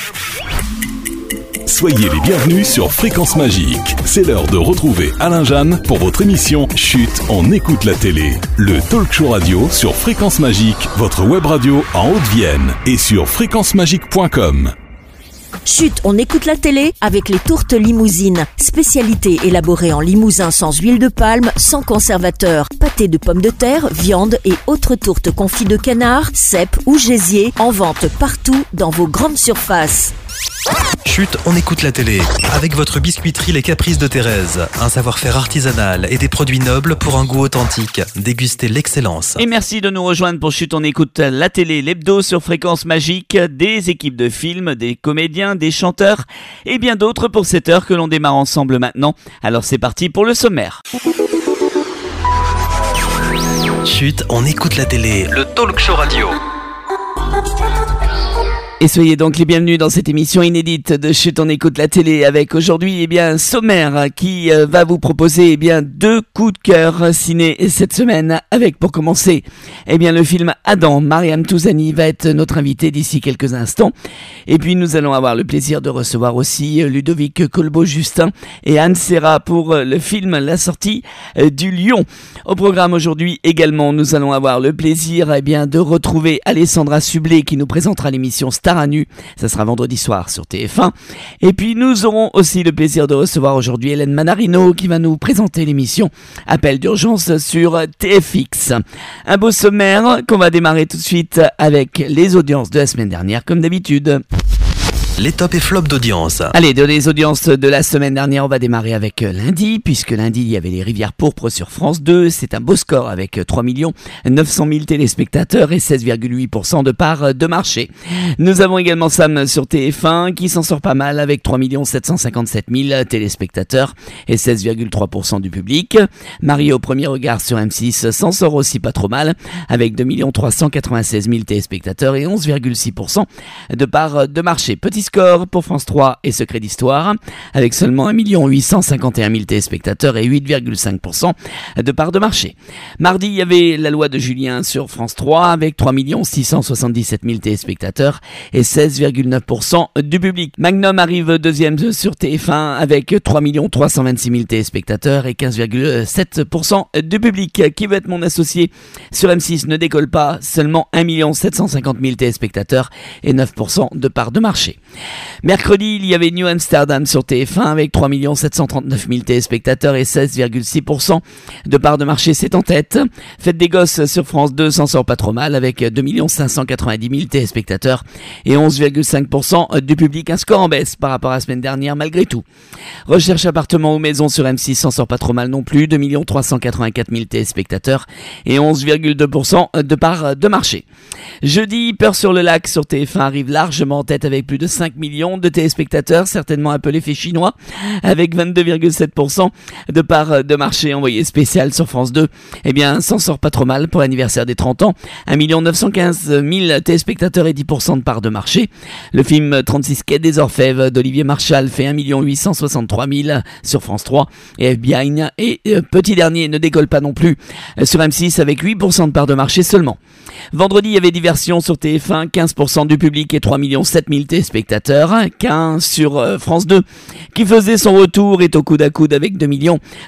Soyez les bienvenus sur Fréquence Magique. C'est l'heure de retrouver Alain Jeanne pour votre émission Chut, on écoute la télé. Le talk show radio sur Fréquence Magique, votre web radio en Haute-Vienne et sur fréquencemagique.com. Chut, on écoute la télé avec les tourtes limousines. Spécialité élaborée en limousin sans huile de palme, sans conservateur. Pâté de pommes de terre, viande et autres tourtes confites de canard, cèpe ou gésier. En vente partout dans vos grandes surfaces. Chut, on écoute la télé. Avec votre biscuiterie Les Caprices de Thérèse. Un savoir-faire artisanal et des produits nobles pour un goût authentique. Dégustez l'excellence. Et merci de nous rejoindre pour Chut, on écoute la télé, l'hebdo sur Fréquence Magique. Des équipes de films, des comédiens, des chanteurs et bien d'autres pour cette heure que l'on démarre ensemble maintenant. Alors c'est parti pour le sommaire. Chut, on écoute la télé. Le talk show radio. Et soyez donc les bienvenus dans cette émission inédite de Chut, on écoute la télé avec aujourd'hui un sommaire qui va vous proposer deux coups de cœur ciné cette semaine avec pour commencer le film Adam. Mariam Touzani va être notre invité d'ici quelques instants et puis nous allons avoir le plaisir de recevoir aussi Ludovic Colbeau-Justin et Anne Serra pour le film La sortie du Lion. Au programme aujourd'hui également nous allons avoir le plaisir de retrouver Alessandra Sublet qui nous présentera l'émission Star à nu, ça sera vendredi soir sur TF1. Et puis nous aurons aussi le plaisir de recevoir aujourd'hui Hélène Manarino qui va nous présenter l'émission Appel d'urgence sur TFX. Un beau sommaire qu'on va démarrer tout de suite avec les audiences de la semaine dernière comme d'habitude. Les tops et flops d'audience. Allez, de les audiences de la semaine dernière, on va démarrer avec lundi, puisque lundi, il y avait les Rivières pourpres sur France 2. C'est un beau score avec 3 900 000 téléspectateurs et 16,8% de part de marché. Nous avons également Sam sur TF1 qui s'en sort pas mal avec 3 757 000 téléspectateurs et 16,3% du public. Marie au premier regard sur M6 s'en sort aussi pas trop mal avec 2 396 000 téléspectateurs et 11,6% de part de marché. Petit score pour France 3 et Secret d'Histoire avec seulement 1 851 000 téléspectateurs et 8,5% de part de marché. Mardi, il y avait La Loi de Julien sur France 3 avec 3 677 000 téléspectateurs et 16,9% du public. Magnum arrive deuxième sur TF1 avec 3 326 000 téléspectateurs et 15,7% du public. Qui veut être mon associé sur M6 ne décolle pas, seulement 1 750 000 téléspectateurs et 9% de part de marché. Mercredi, il y avait New Amsterdam sur TF1 avec 3 739 000 téléspectateurs et 16,6% de part de marché, c'est en tête. Fête des gosses sur France 2 s'en sort pas trop mal avec 2 590 000 téléspectateurs et 11,5% du public. Un score en baisse par rapport à la semaine dernière malgré tout. Recherche appartement ou maison sur M6 s'en sort pas trop mal non plus, 2 384 000 téléspectateurs et 11,2% de part de marché. Jeudi, Peur sur le lac sur TF1 arrive largement en tête avec plus de 5 millions de téléspectateurs, certainement un peu l'effet chinois, avec 22,7% de part de marché. Envoyé spécial sur France 2, s'en sort pas trop mal pour l'anniversaire des 30 ans. 1 915 000 téléspectateurs et 10% de part de marché. Le film 36 Quai des Orfèvres d'Olivier Marchal fait 1 863 000 sur France 3 et FBI et petit dernier ne décolle pas non plus sur M6 avec 8% de part de marché seulement. Vendredi, il y avait Diversion sur TF1, 15% du public et 3 700 000 téléspectateurs. 15 sur France 2 qui faisait son retour est au coude à coude avec 2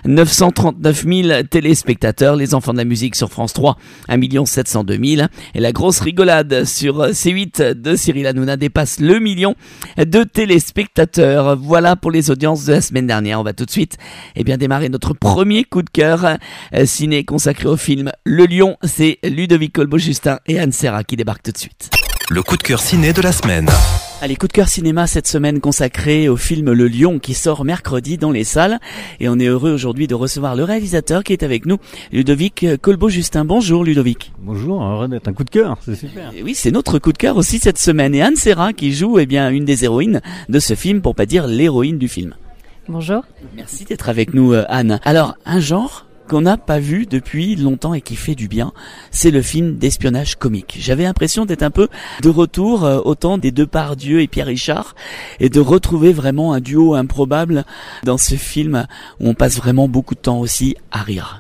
939 000 téléspectateurs. Les Enfants de la musique sur France 3, 1 702 000. Et la grosse rigolade sur C8 de Cyril Hanouna dépasse le million de téléspectateurs. Voilà pour les audiences de la semaine dernière. On va tout de suite démarrer notre premier coup de cœur ciné consacré au film Le Lion. C'est Ludovic Colbeau-Justin et Anne Serra qui débarquent tout de suite. Le coup de cœur ciné de la semaine. Allez, coup de cœur cinéma cette semaine consacré au film Le Lion qui sort mercredi dans les salles. Et on est heureux aujourd'hui de recevoir le réalisateur qui est avec nous, Ludovic Colbeau-Justin. Bonjour Ludovic. Bonjour, heureux d'être un coup de cœur, c'est super. Et oui, c'est notre coup de cœur aussi cette semaine. Et Anne Serra qui joue une des héroïnes de ce film, pour pas dire l'héroïne du film. Bonjour. Merci d'être avec nous Anne. Alors, un genre qu'on n'a pas vu depuis longtemps et qui fait du bien, c'est le film d'espionnage comique. J'avais l'impression d'être un peu de retour au temps des Depardieu et Pierre Richard et de retrouver vraiment un duo improbable dans ce film où on passe vraiment beaucoup de temps aussi à rire.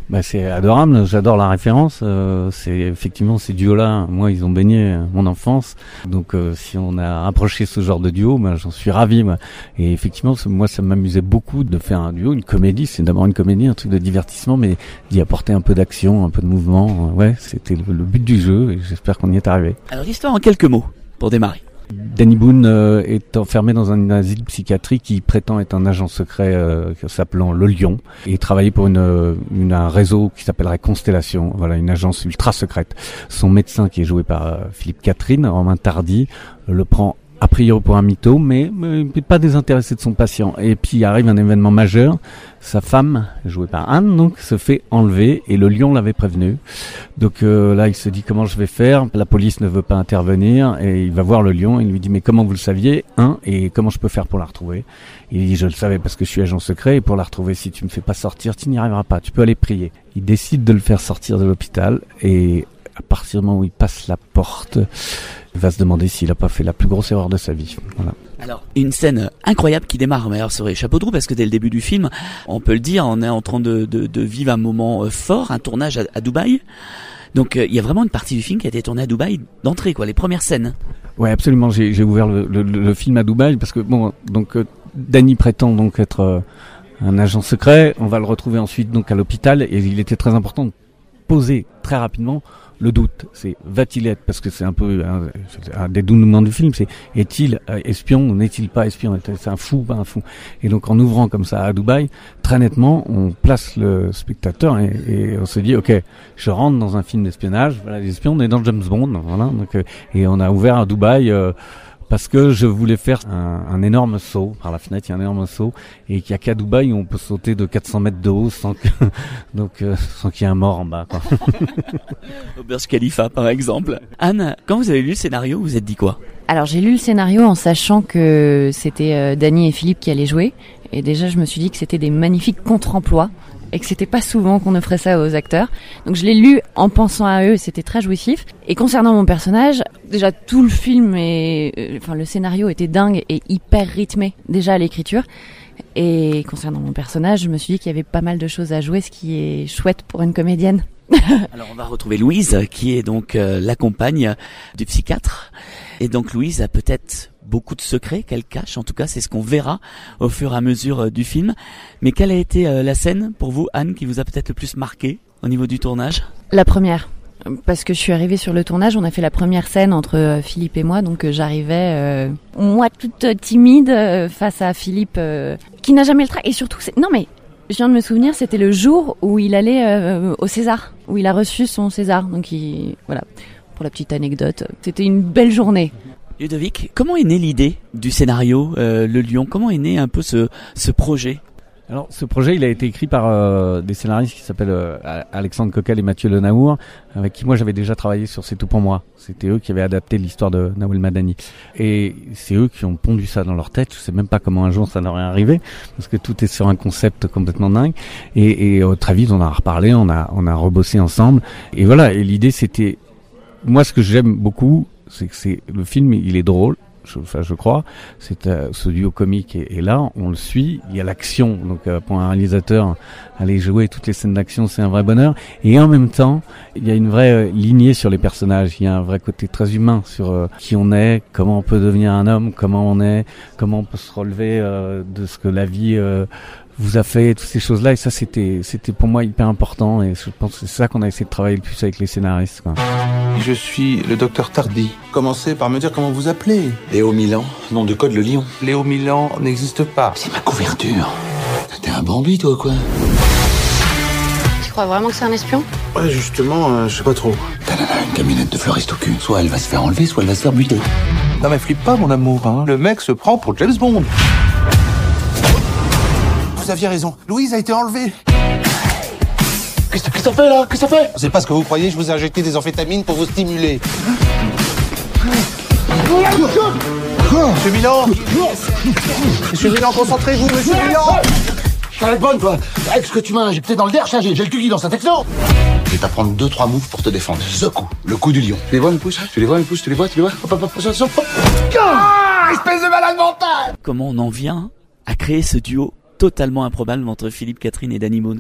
C'est adorable, j'adore la référence. C'est effectivement ces duos-là, moi ils ont baigné mon enfance. Donc si on a rapproché ce genre de duo, j'en suis ravi. Moi. Et effectivement, moi ça m'amusait beaucoup de faire un duo, une comédie. C'est d'abord une comédie, un truc de divertissement, mais d'y apporter un peu d'action, un peu de mouvement. Ouais, c'était le but du jeu et j'espère qu'on y est arrivé. Alors l'histoire en quelques mots pour démarrer. Danny Boone est enfermé dans un asile psychiatrique qui prétend être un agent secret s'appelant Le Lion et travailler pour un réseau qui s'appellerait Constellation, voilà, une agence ultra secrète. Son médecin, qui est joué par Philippe Catherine, Romain Tardy, le prend a priori pour un mytho, mais il n'est pas désintéressé de son patient. Et puis arrive un événement majeur, sa femme, jouée par Anne, donc, se fait enlever et le lion l'avait prévenu. Donc là, il se dit comment je vais faire, la police ne veut pas intervenir et il va voir le lion et il lui dit mais comment vous le saviez, et comment je peux faire pour la retrouver? Il dit je le savais parce que je suis agent secret et pour la retrouver, si tu me fais pas sortir, tu n'y arriveras pas, tu peux aller prier. Il décide de le faire sortir de l'hôpital et à partir du moment où il passe la porte, il va se demander s'il a pas fait la plus grosse erreur de sa vie. Voilà. Alors, une scène incroyable qui démarre, mais alors sur les chapeaux de roue, parce que dès le début du film, on peut le dire, on est en train de vivre un moment fort, un tournage à Dubaï. Donc, il y a vraiment une partie du film qui a été tournée à Dubaï d'entrée, quoi, les premières scènes. Ouais, absolument. J'ai ouvert le film à Dubaï parce que Danny prétend donc être un agent secret. On va le retrouver ensuite donc à l'hôpital et il était très important de poser très rapidement le doute. C'est va-t-il être, parce que c'est un peu un dénouement du film, c'est est-il espion ou n'est-il pas espion, c'est un fou ou pas un fou. Et donc en ouvrant comme ça à Dubaï, très nettement on place le spectateur et on se dit ok, je rentre dans un film d'espionnage, voilà, les espions, on est dans James Bond, voilà, donc, et on a ouvert à Dubaï parce que je voulais faire un énorme saut par la fenêtre, il y a un énorme saut et qu'il n'y a qu'à Dubaï où on peut sauter de 400 mètres de haut sans qu'il y ait un mort en bas, quoi. Au Burj Khalifa par exemple. Anne, quand vous avez lu le scénario, vous êtes dit quoi? Alors j'ai lu le scénario en sachant que c'était Danny et Philippe qui allaient jouer et déjà je me suis dit que c'était des magnifiques contre-emplois et que c'était pas souvent qu'on offrait ça aux acteurs. Donc je l'ai lu en pensant à eux et c'était très jouissif. Et concernant mon personnage, déjà tout le film le scénario était dingue et hyper rythmé déjà à l'écriture. Et concernant mon personnage, je me suis dit qu'il y avait pas mal de choses à jouer, ce qui est chouette pour une comédienne. Alors on va retrouver Louise qui est donc la compagne du psychiatre. Et donc Louise a peut-être beaucoup de secrets qu'elle cache, en tout cas c'est ce qu'on verra au fur et à mesure du film. Mais quelle a été la scène pour vous, Anne, qui vous a peut-être le plus marqué au niveau du tournage? La première, parce que je suis arrivée sur le tournage, on a fait la première scène entre Philippe et moi, donc j'arrivais, moi toute timide, face à Philippe qui n'a jamais le trac, et surtout, je viens de me souvenir, c'était le jour où il allait au César, où il a reçu son César, donc voilà, pour la petite anecdote, c'était une belle journée. Ludovic, comment est née l'idée du scénario Le Lion? Comment est né un peu ce projet? Alors ce projet, il a été écrit par des scénaristes qui s'appellent Alexandre Coquel et Mathieu Lenaour, avec qui moi j'avais déjà travaillé sur C'est tout pour moi. C'était eux qui avaient adapté l'histoire de Nawel Madani. Et c'est eux qui ont pondu ça dans leur tête. Je sais même pas comment un jour ça leur est arrivé, parce que tout est sur un concept complètement dingue. Et très vite on a reparlé, on a rebossé ensemble. Et voilà, et l'idée c'était... Moi ce que j'aime beaucoup, c'est que le film, il est drôle. Je crois, c'est ce duo comique et là on le suit, il y a l'action, donc pour un réalisateur aller jouer toutes les scènes d'action c'est un vrai bonheur, et en même temps il y a une vraie lignée sur les personnages, il y a un vrai côté très humain sur qui on est, comment on peut devenir un homme, comment on peut se relever de ce que la vie vous a fait, toutes ces choses-là, et ça c'était pour moi hyper important, et je pense que c'est ça qu'on a essayé de travailler le plus avec les scénaristes, quoi. Je suis le docteur Tardy. Commencez par me dire comment vous appelez. Léo Milan, nom de code le lion. Léo Milan n'existe pas. C'est ma couverture. T'es un Bambi toi quoi? Tu crois vraiment que c'est un espion? Ouais, justement, je sais pas trop. T'as une camionnette de fleuriste au cul. Soit elle va se faire enlever, soit elle va se faire buter. Non mais flippe pas mon amour, hein. Le mec se prend pour James Bond. Vous aviez raison, Louise a été enlevée. Qu'est-ce que ça fait là? Qu'est-ce que ça fait? C'est pas ce que vous croyez, je vous ai injecté des amphétamines pour vous stimuler. Monsieur Milan! Monsieur Milan, concentrez-vous, monsieur Milan! T'as la bonne toi! Avec ce que tu m'as injecté dans le derche, j'ai le cul qui dans sa texto! Je vais t'apprendre 2-3 moves pour te défendre. Ce coup, le coup du lion. Tu les vois mes pouces? Tu les vois? Hop, hop, attention, hop! Ah, espèce de malade mental! Comment on en vient à créer ce duo totalement improbable entre Philippe Catherine et Danny Boone?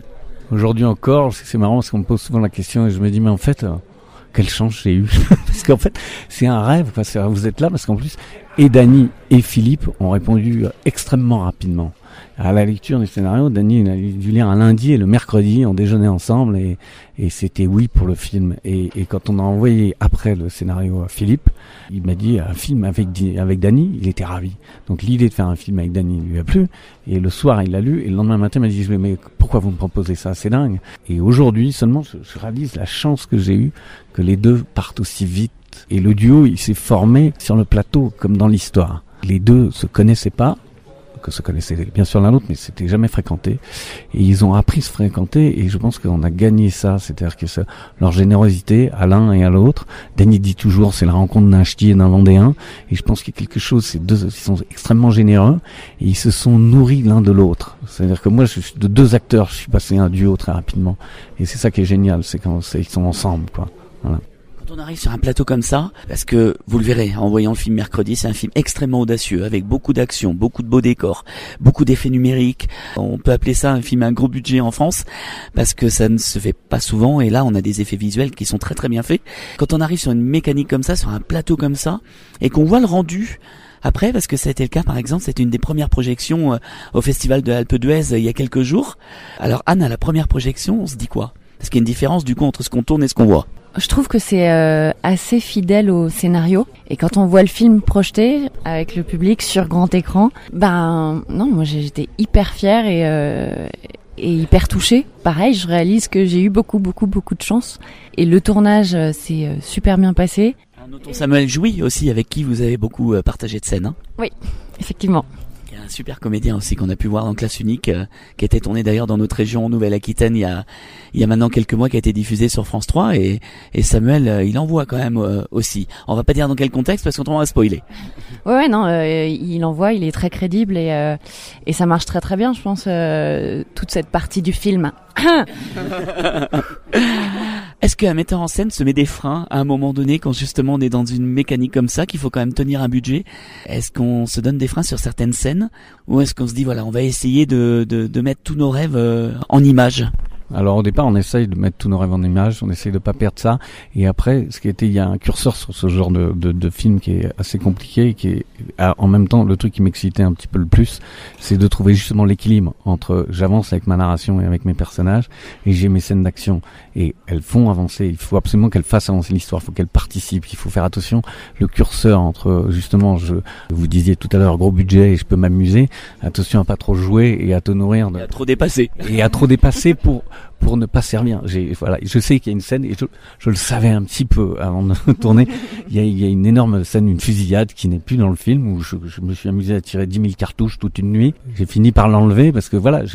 Aujourd'hui encore, c'est marrant parce qu'on me pose souvent la question et je me dis mais en fait, quelle chance j'ai eu. Parce qu'en fait, c'est un rêve. Vous êtes là parce qu'en plus, et Dany et Philippe ont répondu extrêmement rapidement. À la lecture du scénario, Dany il a dû lire un lundi et le mercredi, on déjeunait ensemble et c'était oui pour le film. Et quand on a envoyé après le scénario à Philippe, il m'a dit un film avec Dany, il était ravi. Donc l'idée de faire un film avec Dany lui a plu. Et le soir, il l'a lu et le lendemain matin, il m'a dit mais pourquoi vous me proposez ça? C'est dingue. Et aujourd'hui, seulement, je réalise la chance que j'ai eue que les deux partent aussi vite. Et le duo, il s'est formé sur le plateau comme dans l'histoire. Les deux se connaissaient pas. Que se connaissaient bien sûr l'un l'autre, mais c'était jamais fréquenté. Et ils ont appris à se fréquenter, et je pense qu'on a gagné ça, c'est-à-dire que leur générosité à l'un et à l'autre. Dany dit toujours, c'est la rencontre d'un ch'ti et d'un Vendéen, et je pense qu'il y a quelque chose, ces deux, ils sont extrêmement généreux, et ils se sont nourris l'un de l'autre. C'est-à-dire que moi, de deux acteurs, je suis passé à un duo très rapidement, et c'est ça qui est génial, c'est quand ils sont ensemble, quoi. Voilà. Quand on arrive sur un plateau comme ça, parce que vous le verrez en voyant le film mercredi, c'est un film extrêmement audacieux, avec beaucoup d'action, beaucoup de beaux décors, beaucoup d'effets numériques. On peut appeler ça un film à gros budget en France, parce que ça ne se fait pas souvent, et là on a des effets visuels qui sont très très bien faits. Quand on arrive sur une mécanique comme ça, sur un plateau comme ça, et qu'on voit le rendu après, parce que ça a été le cas par exemple, c'était une des premières projections au Festival de Alpe d'Huez il y a quelques jours. Alors Anne, à la première projection, on se dit quoi? Parce qu'il y a une différence du coup entre ce qu'on tourne et ce qu'on voit. Je trouve que c'est assez fidèle au scénario, et quand on voit le film projeté avec le public sur grand écran, non, moi j'étais hyper fière et hyper touchée. Pareil, je réalise que j'ai eu beaucoup de chance, et le tournage s'est super bien passé. Notons Samuel Jouy aussi, avec qui vous avez beaucoup partagé de scènes. Hein. Oui, effectivement. Il y a un super comédien aussi qu'on a pu voir dans Classe Unique, qui était tourné d'ailleurs dans notre région en Nouvelle-Aquitaine il y a maintenant quelques mois, qui a été diffusé sur France 3, et Samuel, il envoie quand même aussi. On va pas dire dans quel contexte parce qu'on va spoiler. Ouais, non, il envoie, il est très crédible, et ça marche très très bien, je pense, toute cette partie du film. Est-ce qu'un metteur en scène se met des freins à un moment donné quand justement on est dans une mécanique comme ça, qu'il faut quand même tenir un budget? Est-ce qu'on se donne des freins sur certaines scènes, ou est-ce qu'on se dit voilà, on va essayer de mettre tous nos rêves en images? Alors au départ, on essaye de mettre tous nos rêves en images, on essaye de pas perdre ça. Et après, il y a un curseur sur ce genre de film qui est assez compliqué, qui est en même temps le truc qui m'excitait un petit peu le plus, c'est de trouver justement l'équilibre entre j'avance avec ma narration et avec mes personnages, et j'ai mes scènes d'action, et elles font avancer. Il faut absolument qu'elles fassent avancer l'histoire, il faut qu'elles participent. Il faut faire attention, le curseur entre justement, vous disiez tout à l'heure gros budget et je peux m'amuser. Attention à pas trop jouer et à te nourrir et à trop dépasser. Et à trop dépasser pour ne pas servir. Je sais qu'il y a une scène, et je le savais un petit peu avant de tourner. Il y a une énorme scène, une fusillade qui n'est plus dans le film, où je me suis amusé à tirer 10 000 cartouches toute une nuit. J'ai fini par l'enlever parce que voilà,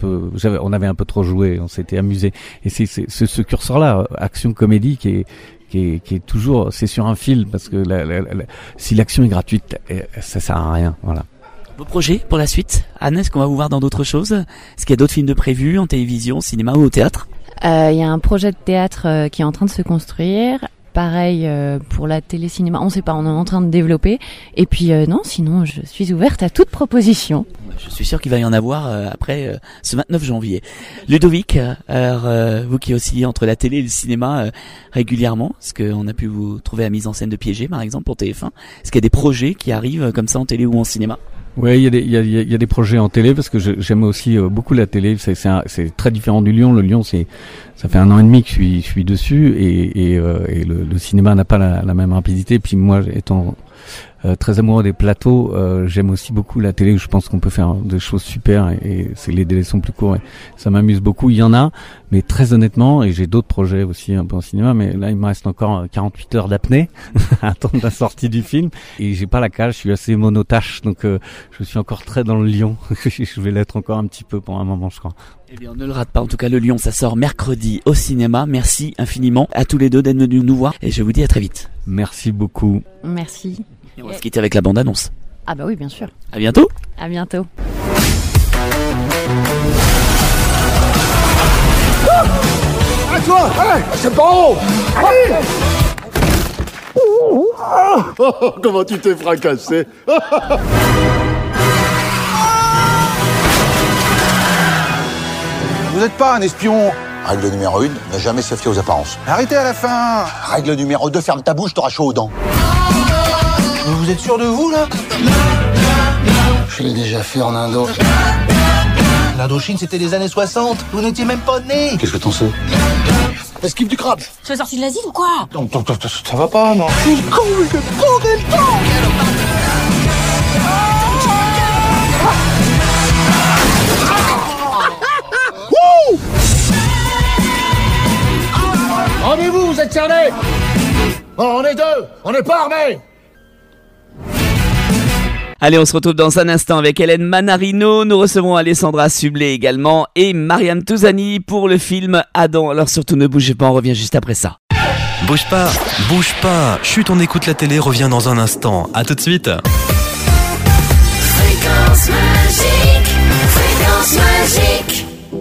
on avait un peu trop joué, on s'était amusé. Et c'est ce curseur-là, action-comédie, qui est toujours, c'est sur un fil, parce que si l'action est gratuite, ça sert à rien. Voilà. Vos projets pour la suite, Anne, est-ce qu'on va vous voir dans d'autres choses? Est-ce qu'il y a d'autres films de prévus en télévision, au cinéma ou au théâtre? Il y a un projet de théâtre qui est en train de se construire. Pareil pour la télé-cinéma, on sait pas, on est en train de développer. Et puis non, sinon je suis ouverte à toute proposition. Je suis sûr qu'il va y en avoir après ce 29 janvier. Ludovic, vous qui oscillez entre la télé et le cinéma régulièrement, est-ce qu'on a pu vous trouver à mise en scène de Piégé par exemple pour TF1? Est-ce qu'il y a des projets qui arrivent comme ça en télé ou en cinéma? Ouais, il y a des projets en télé, parce que j'aime aussi beaucoup la télé. C'est très différent du Lion. Le Lion, ça fait 1 an et demi que je suis dessus, et le cinéma n'a pas la même rapidité. Puis moi, étant très amoureux des plateaux, j'aime aussi beaucoup la télé. Je pense qu'on peut faire des choses super, et les délais sont plus courts, et ça m'amuse beaucoup. Il y en a, mais très honnêtement, et j'ai d'autres projets aussi un peu en cinéma, mais là il me reste encore 48 heures d'apnée à attendre la sortie du film, et j'ai pas la cage, je suis assez monotache, donc je suis encore très dans le Lion. Je vais l'être encore un petit peu pendant un moment, je crois. Eh bien, on ne le rate pas. En tout cas, le Lion, ça sort mercredi au cinéma. Merci infiniment à tous les deux d'être venus nous voir, et je vous dis à très vite. Merci beaucoup. Merci. Et on va se quitter avec la bande-annonce. Ah bah oui, bien sûr. À bientôt. À bientôt. À toi! Hey, c'est pas haut! Allez! Comment tu t'es fracassé? Vous n'êtes pas un espion. Règle numéro 1, ne jamais se fier aux apparences. Arrêtez à la fin. Règle numéro 2, ferme ta bouche, t'auras chaud aux dents. Vous êtes sûr de vous, là? Je l'ai déjà fait en Indo. L'Indochine, c'était les années 60. Vous n'étiez même pas né. Qu'est-ce que t'en sais? Esquive du crabe. Tu es sorti de l'asile ou quoi? Non, ça va pas, non. Je suis con, mais je prendrai le temps. Rendez-vous, vous êtes cernés. Bon, on est deux, on n'est pas armés. Allez, on se retrouve dans un instant avec Hélène Manarino. Nous recevons Alessandra Sublet également et Marianne Touzani pour le film Adam. Alors surtout ne bougez pas, on revient juste après ça. Bouge pas, bouge pas. Chut, on écoute la télé, revient dans un instant. À tout de suite. Fréquence magique, fréquence magique.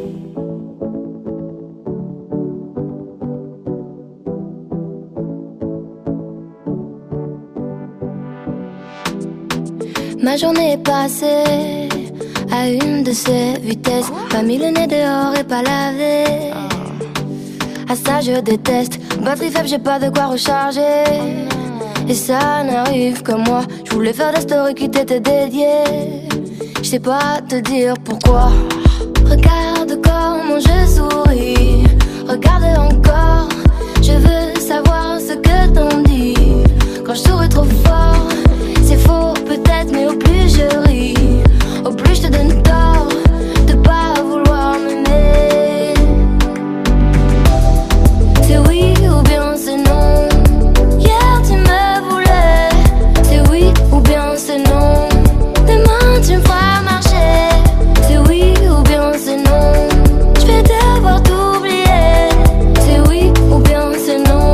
Ma journée est passée à une de ces vitesses. Pas mis le nez dehors et pas lavé. À ça je déteste. Batterie faible, j'ai pas de quoi recharger. Et ça n'arrive que moi. Je voulais faire des stories qui t'étaient dédiées. Je sais pas te dire pourquoi. Regarde comment je souris. Regarde encore. Je veux savoir ce que t'en dis. Quand je souris trop fort, c'est faux peut-être, mais au plus je ris, au plus je te donne tort de pas vouloir m'aimer. C'est oui ou bien c'est non. Hier tu me voulais. C'est oui ou bien c'est non. Demain tu me feras marcher. C'est oui ou bien c'est non. Je vais devoir t'oublier. C'est oui ou bien c'est non.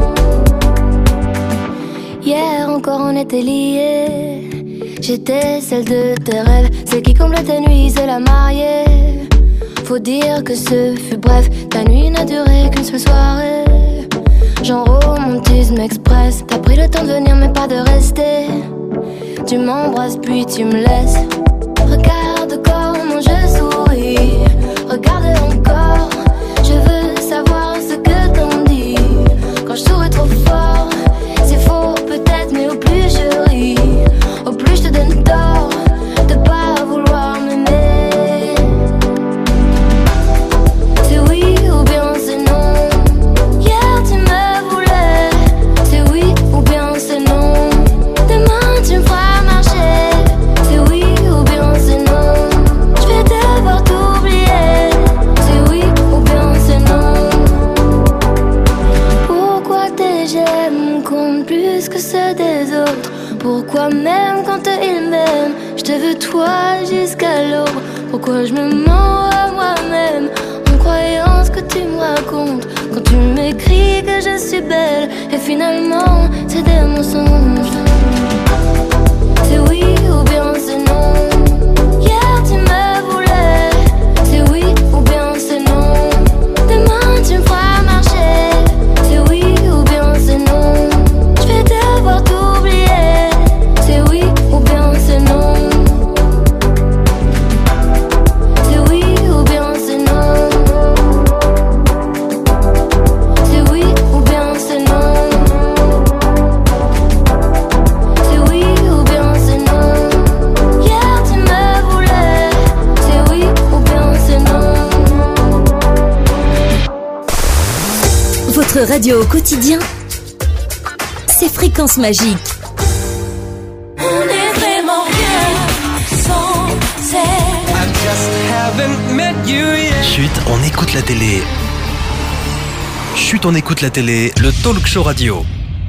Hier encore on était liés. J'étais celle de tes rêves, celle qui comble tes nuits, c'est la mariée. Faut dire que ce fut bref, ta nuit n'a duré qu'une seule soirée. Genre romantisme express, t'as pris le temps de venir mais pas de rester. Tu m'embrasses puis tu me laisses. Regarde comment je souris, regarde encore. Je veux savoir ce que t'en dis. Quand je souris trop fort, c'est faux peut-être, mais au plus je ris, au plus je te donne tort de pas vouloir m'aimer. C'est oui ou bien c'est non. Hier tu me voulais. C'est oui ou bien c'est non. Demain tu me feras marcher. C'est oui ou bien c'est non. Je vais devoir t'oublier. C'est oui ou bien c'est non. Pourquoi tes j'aime comptent plus que ceux des autres? Pourquoi même quand ils m'aiment, je te veux toi jusqu'à l'aube? Pourquoi je me mens à moi-même en croyant ce que tu me racontes? Quand tu m'écris que je suis belle et finalement c'est des mensonges. C'est oui ou bien c'est non. Hier tu me voulais. C'est oui ou bien c'est non. Demain tu me feras marcher. C'est oui ou bien c'est non. Je vais devoir t'oublier. C'est oui ou bien c'est non. C'est oui ou bien c'est non. C'est oui ou bien c'est non. C'est oui ou bien c'est non. Hier tu me voulais. C'est oui ou bien c'est non. Votre radio au quotidien, c'est Fréquence Magique. On est vraiment bien sans elle. Chut, on écoute la télé. Chut, on écoute la télé, le talk show radio.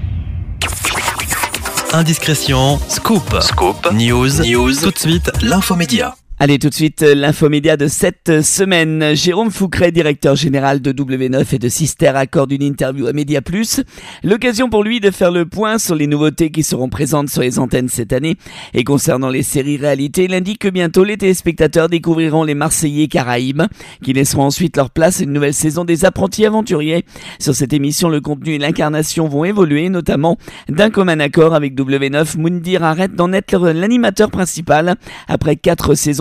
Indiscrétion, scoop, news, tout de suite, l'infomédia. Allez, tout de suite, l'infomédia de cette semaine. Jérôme Foucret, directeur général de W9 et de Sister, accorde une interview à Média Plus. L'occasion pour lui de faire le point sur les nouveautés qui seront présentes sur les antennes cette année. Et concernant les séries réalité, il indique que bientôt les téléspectateurs découvriront les Marseillais Caraïbes, qui laisseront ensuite leur place à une nouvelle saison des Apprentis Aventuriers. Sur cette émission, le contenu et l'incarnation vont évoluer, notamment d'un commun accord avec W9. Moundir arrête d'en être l'animateur principal après 4 saisons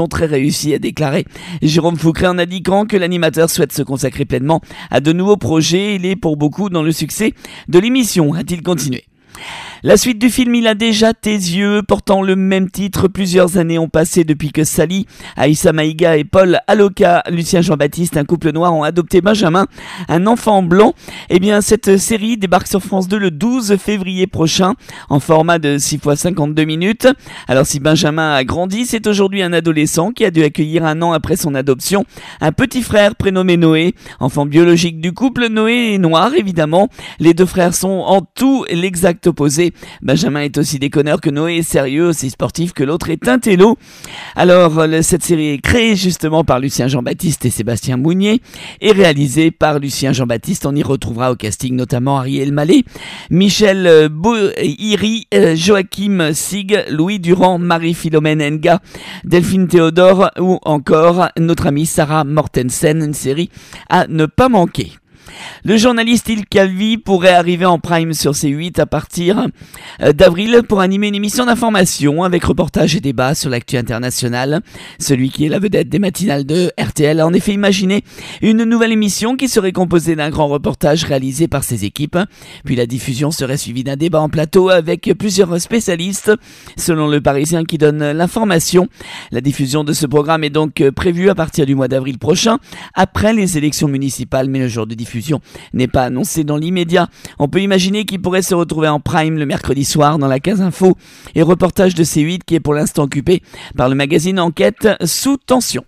saison très réussie, a déclaré Jérôme Foucret en indiquant que l'animateur souhaite se consacrer pleinement à de nouveaux projets. Il est pour beaucoup dans le succès de l'émission, a-t-il continué. La suite du film Il a déjà tes yeux, portant le même titre. Plusieurs années ont passé depuis que Sally, Aïssa Maïga et Paul Aloka, Lucien Jean-Baptiste, un couple noir, ont adopté Benjamin, un enfant blanc. Eh bien, cette série débarque sur France 2 le 12 février prochain, en format de 6 x 52 minutes. Alors, si Benjamin a grandi, c'est aujourd'hui un adolescent qui a dû accueillir un an après son adoption un petit frère prénommé Noé, enfant biologique du couple. Noé est noir, évidemment. Les deux frères sont en tout l'exact opposé. Benjamin est aussi déconneur que Noé est sérieux, aussi sportif que l'autre est un télo. Alors, cette série est créée justement par Lucien Jean-Baptiste et Sébastien Mounier et réalisée par Lucien Jean-Baptiste. On y retrouvera au casting notamment Ariel Mallet, Michel Boiri, Joachim Sig, Louis Durand, Marie-Philomène Nga, Delphine Théodore ou encore notre amie Sarah Mortensen. Une série à ne pas manquer. Le journaliste Il Calvi pourrait arriver en prime sur C8 à partir d'avril pour animer une émission d'information avec reportages et débats sur l'actu internationale. Celui qui est la vedette des matinales de RTL a en effet imaginé une nouvelle émission qui serait composée d'un grand reportage réalisé par ses équipes. Puis la diffusion serait suivie d'un débat en plateau avec plusieurs spécialistes, selon Le Parisien qui donne l'information. La diffusion de ce programme est donc prévue à partir du mois d'avril prochain, après les élections municipales, mais le jour de diffusion n'est pas annoncé dans l'immédiat. On peut imaginer qu'il pourrait se retrouver en prime le mercredi soir dans la case info et reportage de C8 qui est pour l'instant occupé par le magazine Enquête Sous Tension.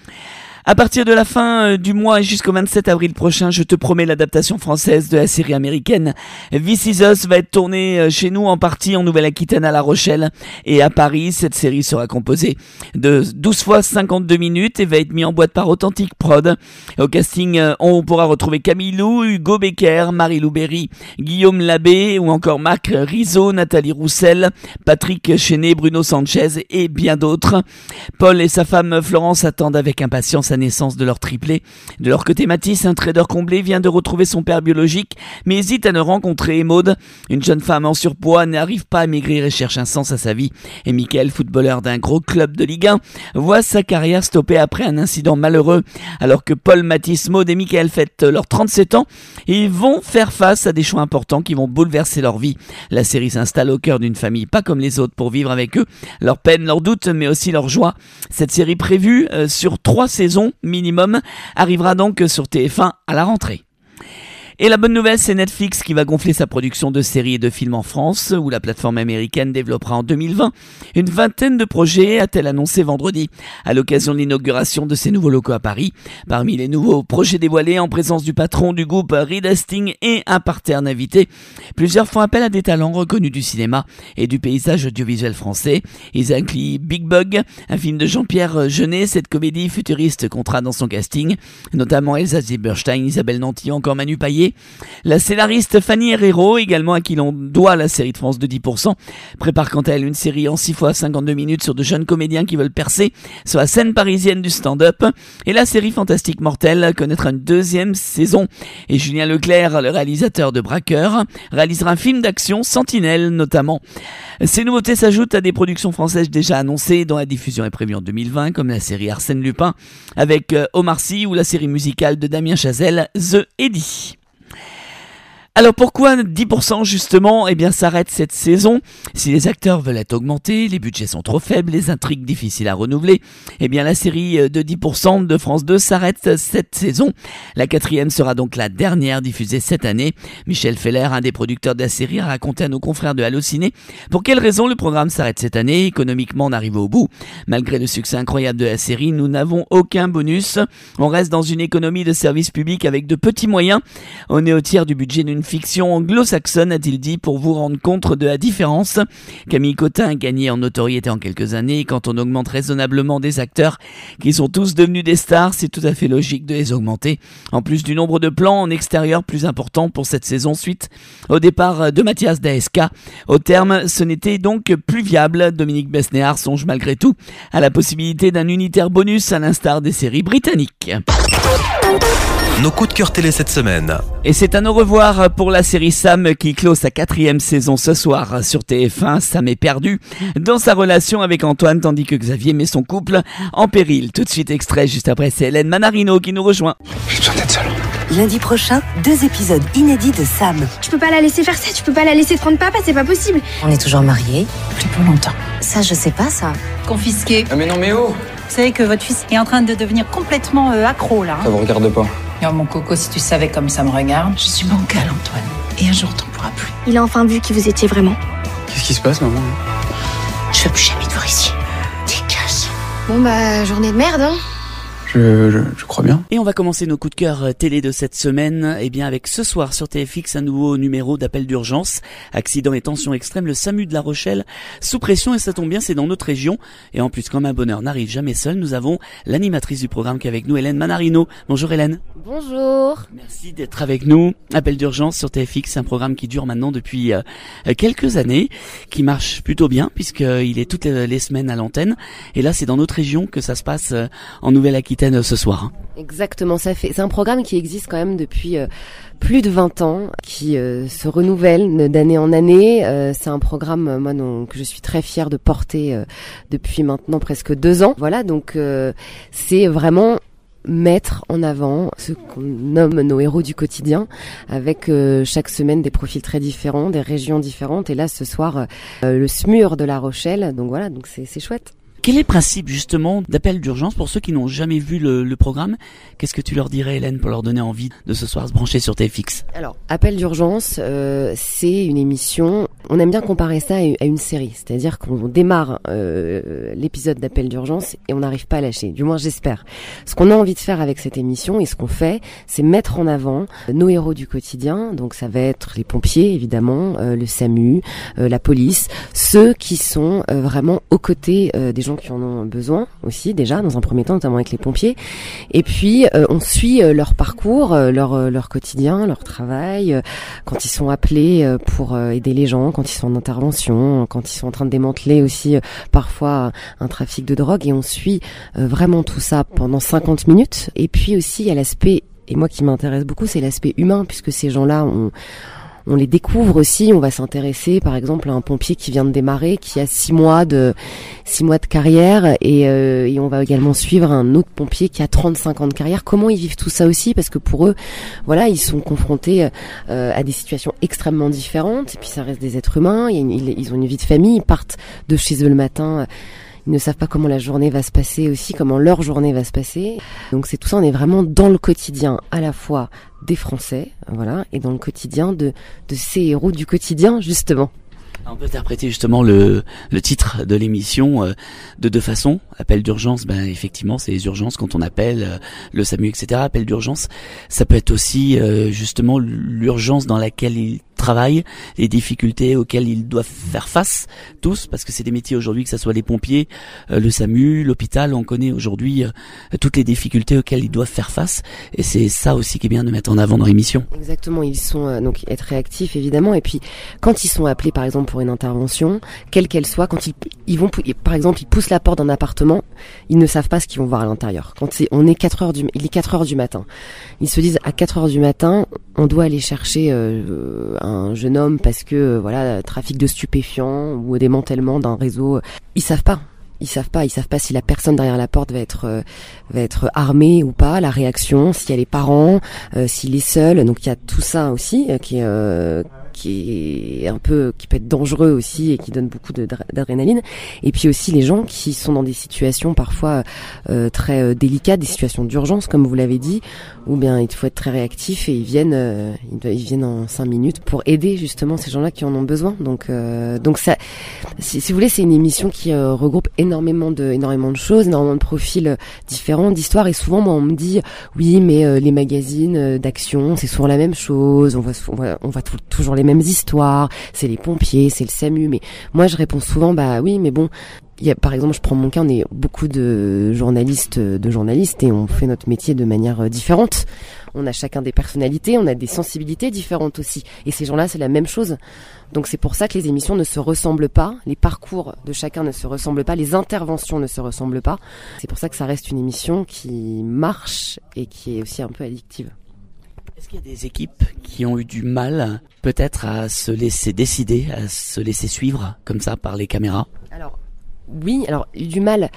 À partir de la fin du mois et jusqu'au 27 avril prochain, je te promets, l'adaptation française de la série américaine This Is Us va être tournée chez nous en partie en Nouvelle-Aquitaine, à La Rochelle et à Paris. Cette série sera composée de 12 x 52 minutes et va être mise en boîte par Authentic Prod. Au casting, on pourra retrouver Camille Lou, Hugo Becker, Marie-Lou Berry, Guillaume Labbé ou encore Marc Rizzo, Nathalie Roussel, Patrick Chenet, Bruno Sanchez et bien d'autres. Paul et sa femme Florence attendent avec impatience la naissance de leur triplé. De leur côté, Mathis, un trader comblé, vient de retrouver son père biologique, mais hésite à ne rencontrer Maud. Une jeune femme en surpoids n'arrive pas à maigrir et cherche un sens à sa vie. Et Mickaël, footballeur d'un gros club de Ligue 1, voit sa carrière stoppée après un incident malheureux. Alors que Paul, Mathis, Maud et Mickaël fêtent leurs 37 ans, ils vont faire face à des choix importants qui vont bouleverser leur vie. La série s'installe au cœur d'une famille pas comme les autres pour vivre avec eux leurs peines, leurs doutes, mais aussi leurs joies. Cette série prévue sur 3 saisons minimum arrivera donc sur TF1 à la rentrée. Et la bonne nouvelle, c'est Netflix qui va gonfler sa production de séries et de films en France, où la plateforme américaine développera en 2020 une vingtaine de projets, a-t-elle annoncé vendredi, à l'occasion de l'inauguration de ses nouveaux locaux à Paris. Parmi les nouveaux projets dévoilés, en présence du patron du groupe Reed Hastings et un parterre d'invités, plusieurs font appel à des talents reconnus du cinéma et du paysage audiovisuel français. Ils incluent Big Bug, un film de Jean-Pierre Jeunet. Cette comédie futuriste comptera dans son casting notamment Elsa Zilberstein, Isabelle Nanty, encore Manu Payet. La scénariste Fanny Herrero, également à qui l'on doit la série de France de 10%, prépare quant à elle une série en 6 x 52 minutes sur de jeunes comédiens qui veulent percer sur la scène parisienne du stand-up. Et la série Fantastique Mortel connaîtra une 2e saison. Et Julien Leclerc, le réalisateur de Braqueur, réalisera un film d'action, Sentinelle notamment. Ces nouveautés s'ajoutent à des productions françaises déjà annoncées, dont la diffusion est prévue en 2020, comme la série Arsène Lupin avec Omar Sy ou la série musicale de Damien Chazelle, The Eddy. Alors pourquoi 10% justement s'arrête cette saison? Si les acteurs veulent être augmentés, les budgets sont trop faibles, les intrigues difficiles à renouveler, la série de 10% de France 2 s'arrête cette saison. La 4e sera donc la dernière diffusée cette année. Michel Feller, un des producteurs de la série, a raconté à nos confrères de Allociné pour quelles raisons le programme s'arrête cette année. Économiquement, on arrive au bout. Malgré le succès incroyable de la série, nous n'avons aucun bonus. On reste dans une économie de service public avec de petits moyens. On est au tiers du budget d'une fiction anglo-saxonne, a-t-il dit, pour vous rendre compte de la différence. Camille Cotin a gagné en notoriété en quelques années. Quand on augmente raisonnablement des acteurs qui sont tous devenus des stars, c'est tout à fait logique de les augmenter. En plus du nombre de plans en extérieur plus important pour cette saison suite au départ de Mathias Daeska. Au terme, ce n'était donc plus viable. Dominique Besnéard songe malgré tout à la possibilité d'un unitaire bonus à l'instar des séries britanniques. Nos coups de cœur télé cette semaine. Et c'est un au revoir pour la série Sam qui clôt sa 4e saison ce soir sur TF1. Sam est perdu dans sa relation avec Antoine tandis que Xavier met son couple en péril. Tout de suite extrait, juste après c'est Hélène Manarino qui nous rejoint. J'ai besoin d'être seul. Lundi prochain, 2 épisodes inédits de Sam. Tu peux pas la laisser faire ça, tu peux pas la laisser prendre papa, c'est pas possible. On est toujours mariés. Plus pour longtemps. Ça, je sais pas, ça. Confisqué. Ah mais non mais oh. Vous savez que votre fils est en train de devenir complètement accro là. Ça vous regarde pas. Oh mon coco, si tu savais comme ça me regarde. Je suis bancale Antoine. Et un jour t'en pourras plus. Il a enfin vu qui vous étiez vraiment. Qu'est-ce qui se passe maman? Je veux plus jamais te voir ici. Dégage. Bon bah, journée de merde hein. Je crois bien. Et on va commencer nos coups de cœur télé de cette semaine, et bien avec ce soir sur TFX un nouveau numéro d'appel d'urgence. Accident et tension extrême, le SAMU de La Rochelle sous pression, et ça tombe bien, c'est dans notre région. Et en plus, comme un bonheur n'arrive jamais seul, nous avons l'animatrice du programme qui est avec nous, Hélène Manarino. Bonjour Hélène. Bonjour. Merci d'être avec nous. Appel d'urgence sur TFX, c'est un programme qui dure maintenant depuis quelques années, qui marche plutôt bien puisqu'il est toutes les semaines à l'antenne. Et là, c'est dans notre région que ça se passe en Nouvelle-Aquitaine ce soir. Exactement, c'est un programme qui existe quand même depuis plus de 20 ans, qui se renouvelle d'année en année. C'est un programme moi que je suis très fière de porter depuis maintenant presque 2 ans. Voilà, donc c'est vraiment mettre en avant ce qu'on nomme nos héros du quotidien, avec chaque semaine des profils très différents, des régions différentes. Et là, ce soir, le SMUR de La Rochelle. Donc voilà, donc c'est chouette. Quel est le principe justement d'appel d'urgence pour ceux qui n'ont jamais vu le programme? Qu'est-ce que tu leur dirais Hélène pour leur donner envie de ce soir se brancher sur TFX? Alors, appel d'urgence, c'est une émission, on aime bien comparer ça à une série, c'est-à-dire qu'on démarre l'épisode d'appel d'urgence et on n'arrive pas à lâcher, du moins j'espère. Ce qu'on a envie de faire avec cette émission et ce qu'on fait, c'est mettre en avant nos héros du quotidien, donc ça va être les pompiers évidemment, le SAMU, la police, ceux qui sont vraiment aux côtés des gens qui en ont besoin aussi déjà dans un premier temps, notamment avec les pompiers, et puis on suit leur parcours, leur quotidien, leur travail, quand ils sont appelés pour aider les gens, quand ils sont en intervention, quand ils sont en train de démanteler aussi parfois un trafic de drogue, et on suit vraiment tout ça pendant 50 minutes. Et puis aussi il y a l'aspect, et moi qui m'intéresse beaucoup, c'est l'aspect humain, puisque ces gens-là on les découvre aussi. On va s'intéresser par exemple à un pompier qui vient de démarrer, qui a 6 mois de carrière, et on va également suivre un autre pompier qui a 35 ans de carrière. Comment ils vivent tout ça aussi, parce que pour eux, voilà, ils sont confrontés à des situations extrêmement différentes, et puis ça reste des êtres humains, ils ont une vie de famille, ils partent de chez eux le matin, ils ne savent pas comment la journée va se passer aussi, comment leur journée va se passer. Donc c'est tout ça, on est vraiment dans le quotidien à la fois des Français, voilà, et dans le quotidien de ces héros du quotidien, justement. On peut interpréter justement le titre de l'émission de 2 façons. Appel d'urgence, ben effectivement, c'est les urgences quand on appelle le SAMU, etc. Appel d'urgence, ça peut être aussi justement l'urgence dans laquelle ils travaillent, les difficultés auxquelles ils doivent faire face tous, parce que c'est des métiers aujourd'hui, que ça soit les pompiers, le SAMU, l'hôpital, on connaît aujourd'hui toutes les difficultés auxquelles ils doivent faire face, et c'est ça aussi qui est bien de mettre en avant dans l'émission. Exactement, ils sont donc être réactifs évidemment, et puis quand ils sont appelés par exemple pour une intervention, quelle qu'elle soit, quand ils vont par exemple ils poussent la porte d'un appartement, ils ne savent pas ce qu'ils vont voir à l'intérieur. Quand il est 4 heures du matin, ils se disent à 4 heures du matin, on doit aller chercher un jeune homme parce que voilà, trafic de stupéfiants ou démantèlement d'un réseau. Ils savent pas si la personne derrière la porte va être armée ou pas, la réaction, s'il y a les parents, s'il est seul. Donc il y a tout ça aussi qui est un peu, qui peut être dangereux aussi et qui donne beaucoup d'adrénaline. Et puis aussi les gens qui sont dans des situations parfois très délicates, des situations d'urgence comme vous l'avez dit, où bien il faut être très réactif, et ils viennent en 5 minutes pour aider justement ces gens-là qui en ont besoin. Donc ça, si vous voulez, c'est une émission qui regroupe énormément de choses, énormément de profils différents, d'histoires. Et souvent moi on me dit oui mais les magazines d'action c'est souvent la même chose, on voit toujours les mêmes histoires, c'est les pompiers, c'est le SAMU. Mais moi je réponds souvent bah oui mais bon, Par exemple, je prends mon cas, on est beaucoup de journalistes et on fait notre métier de manière différente. On a chacun des personnalités, on a des sensibilités différentes aussi. Et ces gens-là, c'est la même chose. Donc c'est pour ça que les émissions ne se ressemblent pas, les parcours de chacun ne se ressemblent pas, les interventions ne se ressemblent pas. C'est pour ça que ça reste une émission qui marche et qui est aussi un peu addictive. Est-ce qu'il y a des équipes qui ont eu du mal peut-être à se laisser décider, à se laisser suivre comme ça par les caméras ? Oui, alors du mal.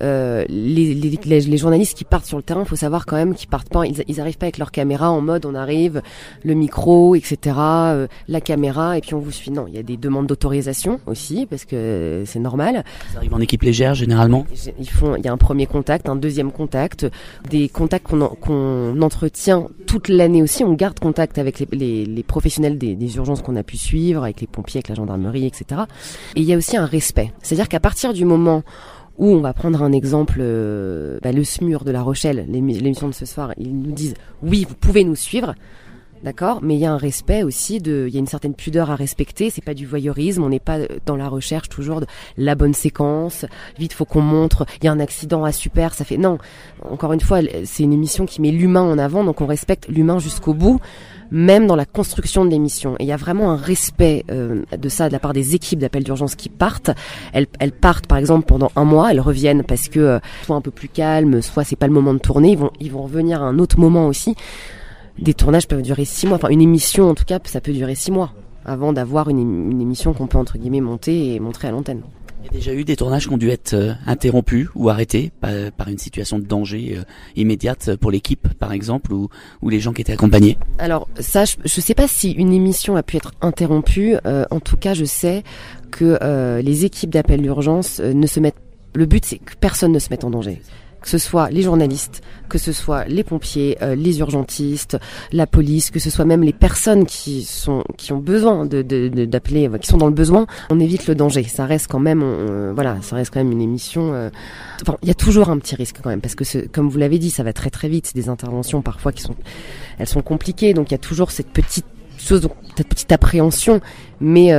Les journalistes qui partent sur le terrain, faut savoir quand même qu'ils partent pas, ils arrivent pas avec leur caméra en mode on arrive, le micro, etc., la caméra et puis on vous suit. Non, il y a des demandes d'autorisation aussi parce que c'est normal. Ils arrivent en équipe légère généralement. Il y a un premier contact, un deuxième contact, des contacts qu'on entretient toute l'année aussi. On garde contact avec les professionnels des urgences qu'on a pu suivre, avec les pompiers, avec la gendarmerie, etc. Et il y a aussi un respect, c'est-à-dire qu'à partir du moment où on va prendre un exemple, le SMUR de La Rochelle, l'émission de ce soir, ils nous disent oui, vous pouvez nous suivre, d'accord, mais il y a un respect aussi, il y a une certaine pudeur à respecter, c'est pas du voyeurisme, on n'est pas dans la recherche toujours de la bonne séquence, vite faut qu'on montre, il y a un accident, super, ça fait, non, encore une fois, c'est une émission qui met l'humain en avant, donc on respecte l'humain jusqu'au bout, même dans la construction de l'émission. Et il y a vraiment un respect de ça de la part des équipes d'appel d'urgence qui partent. Elles partent par exemple pendant un mois, elles reviennent parce que soit un peu plus calme, soit c'est pas le moment de tourner, ils vont revenir à un autre moment aussi. Des tournages peuvent durer 6 mois, enfin une émission en tout cas, ça peut durer 6 mois avant d'avoir une émission qu'on peut entre guillemets monter et montrer à l'antenne. Il y a déjà eu des tournages qui ont dû être interrompus ou arrêtés par une situation de danger immédiate pour l'équipe, par exemple, ou les gens qui étaient accompagnés. Alors ça, je sais pas si une émission a pu être interrompue. En tout cas, je sais que les équipes d'appel d'urgence ne se mettent. Le but, c'est que personne ne se mette en danger. Que ce soit les journalistes, que ce soit les pompiers, les urgentistes, la police, que ce soit même les personnes qui ont besoin d'appeler, qui sont dans le besoin, on évite le danger. Ça reste quand même, ça reste quand même une émission. Enfin, il y a toujours un petit risque quand même, parce que comme vous l'avez dit, ça va très très vite. C'est des interventions parfois elles sont compliquées, donc il y a toujours cette petite petite appréhension, mais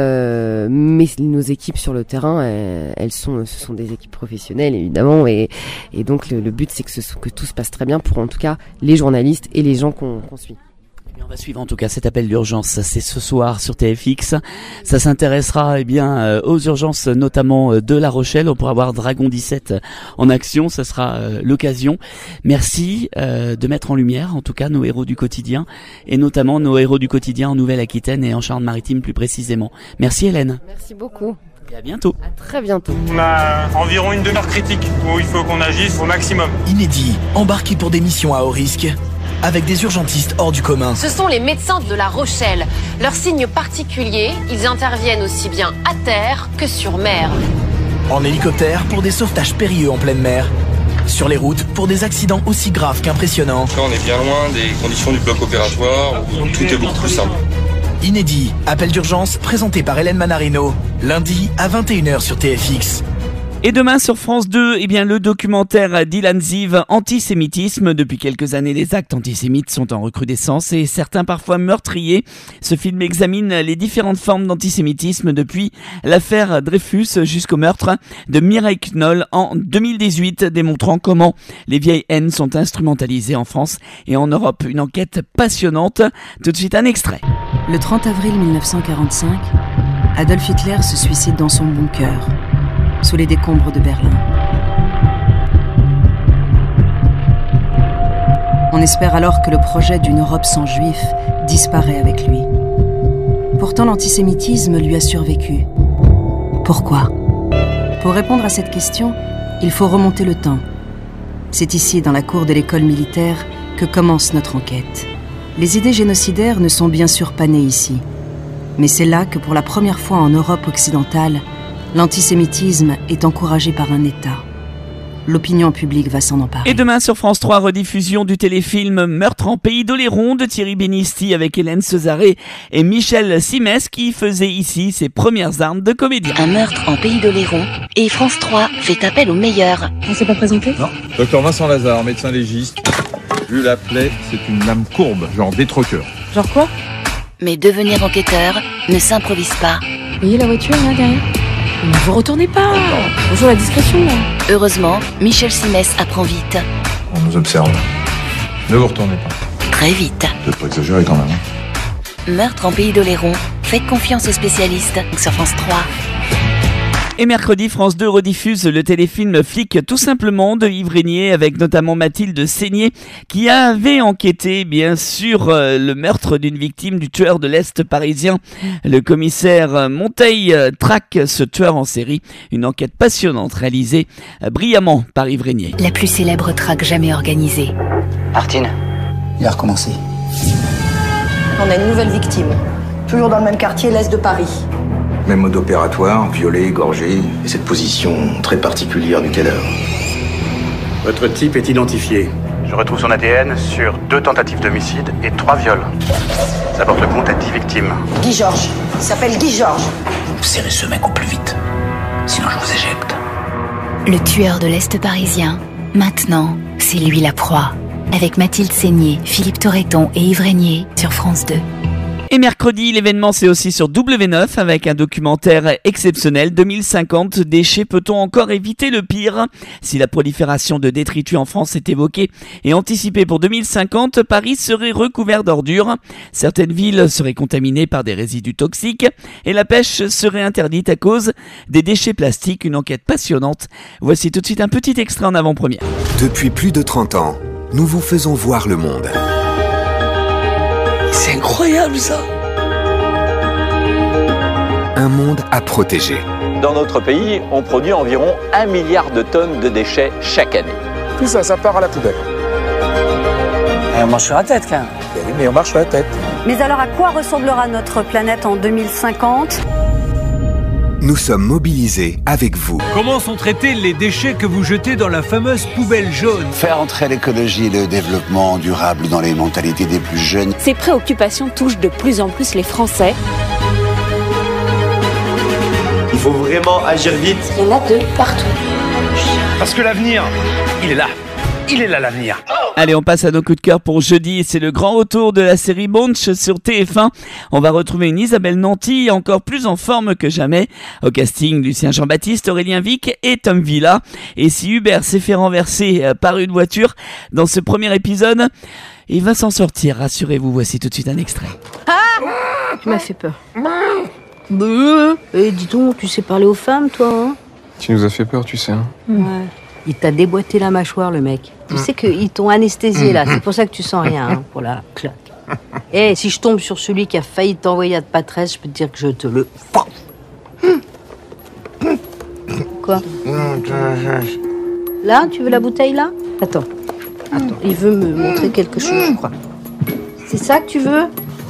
nos équipes sur le terrain, ce sont des équipes professionnelles évidemment, et donc le but c'est que tout se passe très bien pour en tout cas les journalistes et les gens qu'on suit. On va suivre en tout cas cet appel d'urgence, c'est ce soir sur TFX. Ça s'intéressera aux urgences notamment de La Rochelle. On pourra voir Dragon 17 en action, ça sera l'occasion. Merci de mettre en lumière en tout cas nos héros du quotidien, et notamment nos héros du quotidien en Nouvelle-Aquitaine et en Charente-Maritime plus précisément. Merci Hélène. Merci beaucoup. Et à bientôt. À très bientôt. On a environ une demi-heure critique où il faut qu'on agisse au maximum. Inédit, embarqué pour des missions à haut risque, avec des urgentistes hors du commun. Ce sont les médecins de La Rochelle. Leur signe particulier, ils interviennent aussi bien à terre que sur mer. En hélicoptère pour des sauvetages périlleux en pleine mer. Sur les routes pour des accidents aussi graves qu'impressionnants. Là, on est bien loin des conditions du bloc opératoire où tout est beaucoup plus simple. Inédit, appel d'urgence présenté par Hélène Manarino, lundi à 21h sur TFX. Et demain sur France 2, le documentaire d'Ilan Ziv, Antisémitisme. Depuis quelques années, les actes antisémites sont en recrudescence et certains parfois meurtriers. Ce film examine les différentes formes d'antisémitisme depuis l'affaire Dreyfus jusqu'au meurtre de Mireille Knoll en 2018, démontrant comment les vieilles haines sont instrumentalisées en France et en Europe. Une enquête passionnante. Tout de suite, un extrait. Le 30 avril 1945, Adolf Hitler se suicide dans son bunker, sous les décombres de Berlin. On espère alors que le projet d'une Europe sans juifs disparaît avec lui. Pourtant, l'antisémitisme lui a survécu. Pourquoi ? Pour répondre à cette question, il faut remonter le temps. C'est ici, dans la cour de l'école militaire, que commence notre enquête. Les idées génocidaires ne sont bien sûr pas nées ici. Mais c'est là que, pour la première fois en Europe occidentale, l'antisémitisme est encouragé par un État. L'opinion publique va s'en emparer. Et demain sur France 3, rediffusion du téléfilm Meurtre en Pays d'Oléron de Thierry Benisti avec Hélène Cesaré et Michel Simès qui faisait ici ses premières armes de comédien. Un meurtre en Pays d'Oléron et France 3 fait appel aux meilleurs. On s'est pas présenté ? Non. Docteur Vincent Lazare, médecin légiste. Vu la plaie, c'est une lame courbe, genre détroqueur. Genre quoi ? Mais devenir enquêteur ne s'improvise pas. Vous voyez la voiture là derrière ? Ne vous retournez pas. Bonjour la discrétion. Heureusement, Michel Simès apprend vite. On nous observe. Ne vous retournez pas. Très vite. Peut-être pas exagérer quand même. Hein. Meurtre en pays d'Oléron. Faites confiance aux spécialistes sur France 3. Et mercredi, France 2 rediffuse le téléfilm Flic tout simplement de Yves Régnier avec notamment Mathilde Seigné qui avait enquêté bien sûr le meurtre d'une victime du tueur de l'Est parisien. Le commissaire Monteil traque ce tueur en série. Une enquête passionnante réalisée brillamment par Yves Régnier. La plus célèbre traque jamais organisée. Martine, il a recommencé. On a une nouvelle victime. Toujours dans le même quartier, l'Est de Paris. Même mode opératoire, violé, égorgé, et cette position très particulière du cadavre. Votre type est identifié. Je retrouve son ADN sur 2 tentatives d'homicide et 3 viols. Ça porte le compte à 10 victimes. Guy Georges. Il s'appelle Guy Georges. Vous serrez ce mec au plus vite. Sinon je vous éjecte. Le tueur de l'Est parisien. Maintenant, c'est lui la proie. Avec Mathilde Seigné, Philippe Torreton et Yves Régnier sur France 2. Et mercredi, l'événement c'est aussi sur W9 avec un documentaire exceptionnel. 2050, déchets, peut-on encore éviter le pire? Si la prolifération de détritus en France est évoquée et anticipée pour 2050, Paris serait recouvert d'ordures. Certaines villes seraient contaminées par des résidus toxiques et la pêche serait interdite à cause des déchets plastiques. Une enquête passionnante. Voici tout de suite un petit extrait en avant-première. Depuis plus de 30 ans, nous vous faisons voir le monde. C'est incroyable ça. Un monde à protéger. Dans notre pays, on produit environ 1 milliard de tonnes de déchets chaque année. Tout ça, ça part à la poubelle. Et on marche sur la tête quand même. Oui, mais on marche sur la tête. Mais alors à quoi ressemblera notre planète en 2050 ? Nous sommes mobilisés avec vous. Comment sont traités les déchets que vous jetez dans la fameuse poubelle jaune? Faire entrer l'écologie et le développement durable dans les mentalités des plus jeunes. Ces préoccupations touchent de plus en plus les Français. Il faut vraiment agir vite. Il y en a de partout. Parce que l'avenir, il est là. Il est là l'avenir. Allez, on passe à nos coups de cœur pour jeudi. C'est le grand retour de la série Bunch sur TF1. On va retrouver une Isabelle Nanty encore plus en forme que jamais. Au casting, Lucien Jean-Baptiste, Aurélien Vic et Tom Villa. Et si Hubert s'est fait renverser par une voiture dans ce premier épisode, il va s'en sortir, rassurez-vous. Voici tout de suite un extrait. Ah, tu m'as fait peur. Et dis donc, tu sais parler aux femmes, toi, hein? Tu nous as fait peur, tu sais. Hein. Ouais. Il t'a déboîté la mâchoire, le mec. Tu sais qu'ils t'ont anesthésié, là. C'est pour ça que tu sens rien, hein, pour la claque. Eh, si je tombe sur celui qui a failli t'envoyer à ta patresse, je peux te dire que je te le... Quoi? Là, tu veux la bouteille, là? Attends, il veut me montrer quelque chose, je crois. C'est ça que tu veux?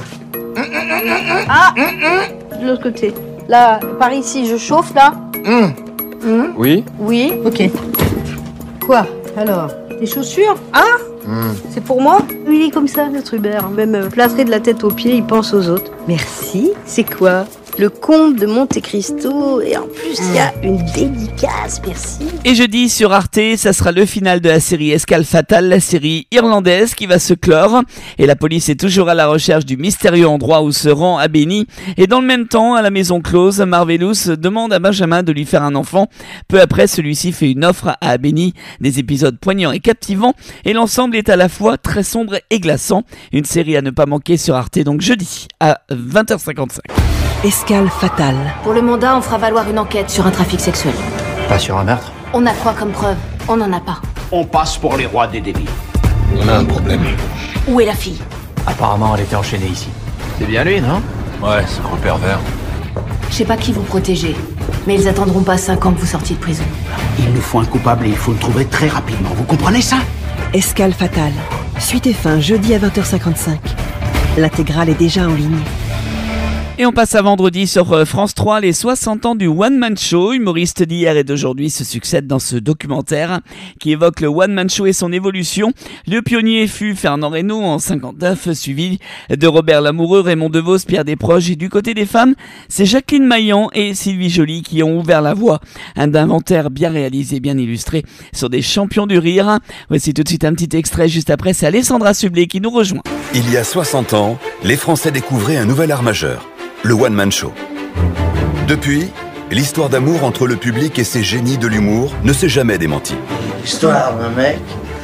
Ah! De l'autre côté. Là, par ici, je chauffe, là. Oui? Oui, ok. Quoi? Alors, tes chaussures? Ah! C'est pour moi? Il est comme ça, notre Hubert. Même plâtré de la tête aux pieds, il pense aux autres. Merci. C'est quoi? Le comte de Monte Cristo. Et en plus, il y a une dédicace. Merci. Et jeudi sur Arte, ça sera le final de la série Escale Fatale, la série irlandaise qui va se clore. Et la police est toujours à la recherche du mystérieux endroit où se rend Abeni. Et dans le même temps, à la maison close, Marvelous demande à Benjamin de lui faire un enfant. Peu après, celui-ci fait une offre à Abeni. Des épisodes poignants et captivants. Et l'ensemble est à la fois très sombre et glaçant. Une série à ne pas manquer sur Arte, donc jeudi à 20h55. Escale fatale. Pour le mandat, on fera valoir une enquête sur un trafic sexuel. Pas sur un meurtre? On a quoi comme preuve? On n'en a pas. On passe pour les rois des délits. On a un problème. Où est la fille? Apparemment, elle était enchaînée ici. C'est bien lui, non? Ouais, ce gros pervers. Je sais pas qui vous protégez, mais ils attendront pas 5 ans que vous sortiez de prison. Il nous faut un coupable et il faut le trouver très rapidement. Vous comprenez ça? Escale fatale. Suite et fin, jeudi à 20h55. L'intégrale est déjà en ligne. Et on passe à vendredi sur France 3, les 60 ans du One Man Show. Humoristes d'hier et d'aujourd'hui se succèdent dans ce documentaire qui évoque le One Man Show et son évolution. Le pionnier fut Fernand Reynaud en 59, suivi de Robert Lamoureux, Raymond Devos, Pierre Desproges. Et du côté des femmes, c'est Jacqueline Maillan et Sylvie Joly qui ont ouvert la voie. Un inventaire bien réalisé, bien illustré sur des champions du rire. Voici tout de suite un petit extrait. Juste après, c'est Alessandra Sublet qui nous rejoint. Il y a 60 ans, les Français découvraient un nouvel art majeur, le One Man Show. Depuis, l'histoire d'amour entre le public et ces génies de l'humour ne s'est jamais démentie. Histoire d'un mec.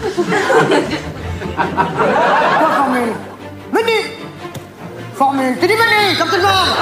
Quoi, formule? Menu! Formule, tu dis menu, comme tout le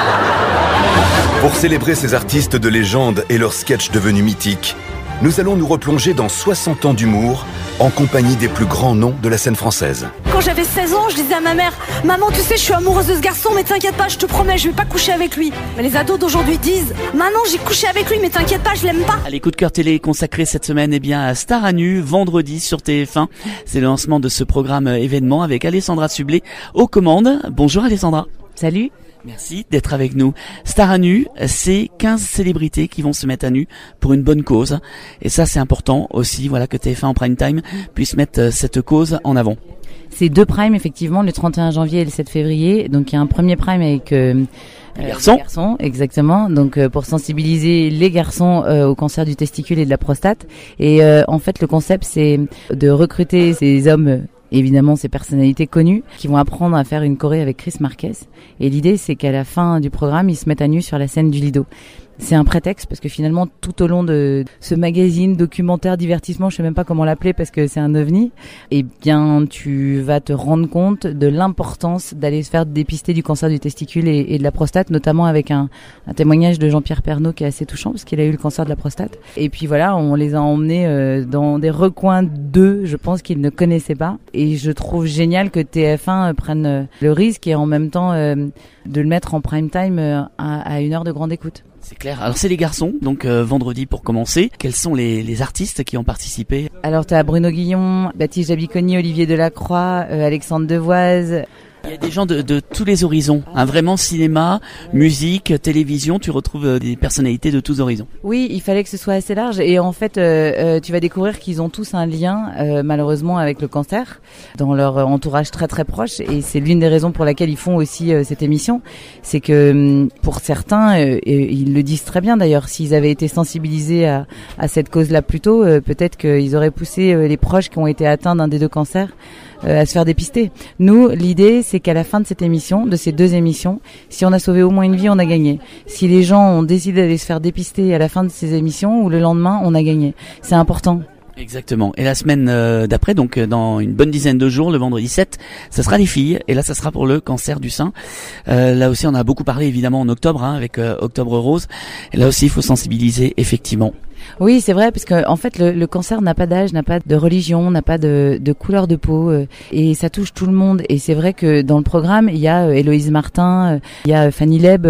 monde! Pour célébrer ces artistes de légende et leurs sketchs devenus mythiques, nous allons nous replonger dans 60 ans d'humour en compagnie des plus grands noms de la scène française. Quand j'avais 16 ans, je disais à ma mère « Maman, tu sais, je suis amoureuse de ce garçon, mais t'inquiète pas, je te promets, je vais pas coucher avec lui. » Mais les ados d'aujourd'hui disent « Maman, j'ai couché avec lui, mais t'inquiète pas, je l'aime pas. » Allez, coup de cœur télé consacré cette semaine à Star à nu, vendredi sur TF1. C'est le lancement de ce programme événement avec Alessandra Sublet aux commandes. Bonjour Alessandra. Salut. Merci d'être avec nous. Star à nu, c'est 15 célébrités qui vont se mettre à nu pour une bonne cause. Et ça, c'est important aussi, voilà, que TF1 en prime time puisse mettre cette cause en avant. C'est 2 primes, effectivement, le 31 janvier et le 7 février. Donc, il y a un premier prime avec les garçons, exactement. Donc, pour sensibiliser les garçons au cancer du testicule et de la prostate. Et en fait, le concept, c'est de recruter ces hommes, évidemment ces personnalités connues, qui vont apprendre à faire une choré avec Chris Marquez. Et l'idée, c'est qu'à la fin du programme, ils se mettent à nu sur la scène du Lido. C'est un prétexte parce que finalement, tout au long de ce magazine, documentaire, divertissement, je sais même pas comment l'appeler parce que c'est un ovni, eh bien, tu vas te rendre compte de l'importance d'aller se faire dépister du cancer du testicule et de la prostate, notamment avec un témoignage de Jean-Pierre Pernaut qui est assez touchant parce qu'il a eu le cancer de la prostate. Et puis voilà, on les a emmenés dans des recoins d'eux, je pense qu'ils ne connaissaient pas. Et je trouve génial que TF1 prenne le risque et en même temps de le mettre en prime time à une heure de grande écoute. C'est clair. Alors c'est les garçons, donc vendredi pour commencer. Quels sont les artistes qui ont participé? Alors t'as Bruno Guillon, Baptiste Jabiconi, Olivier Delacroix, Alexandre Devoise. Il y a des gens de tous les horizons, vraiment cinéma, musique, télévision, tu retrouves des personnalités de tous horizons. Oui, il fallait que ce soit assez large et en fait tu vas découvrir qu'ils ont tous un lien malheureusement avec le cancer dans leur entourage très très proche et c'est l'une des raisons pour laquelle ils font aussi cette émission, c'est que pour certains, ils le disent très bien d'ailleurs, s'ils avaient été sensibilisés à cette cause-là plus tôt, peut-être qu'ils auraient poussé les proches qui ont été atteints d'un des 2 cancers à se faire dépister. Nous, l'idée, c'est qu'à la fin de cette émission, de ces 2 émissions, si on a sauvé au moins une vie, on a gagné. Si les gens ont décidé d'aller se faire dépister à la fin de ces émissions ou le lendemain, on a gagné. C'est important. Exactement. Et la semaine d'après, donc dans une bonne dizaine de jours, le vendredi 7, ça sera les filles. Et là, ça sera pour le cancer du sein. Là aussi, on a beaucoup parlé évidemment en octobre, avec Octobre Rose. Et là aussi, il faut sensibiliser effectivement. Oui, c'est vrai, parce que en fait, le cancer n'a pas d'âge, n'a pas de religion, n'a pas de couleur de peau, et ça touche tout le monde. Et c'est vrai que dans le programme, il y a Héloïse Martin, il y a Fanny Leb,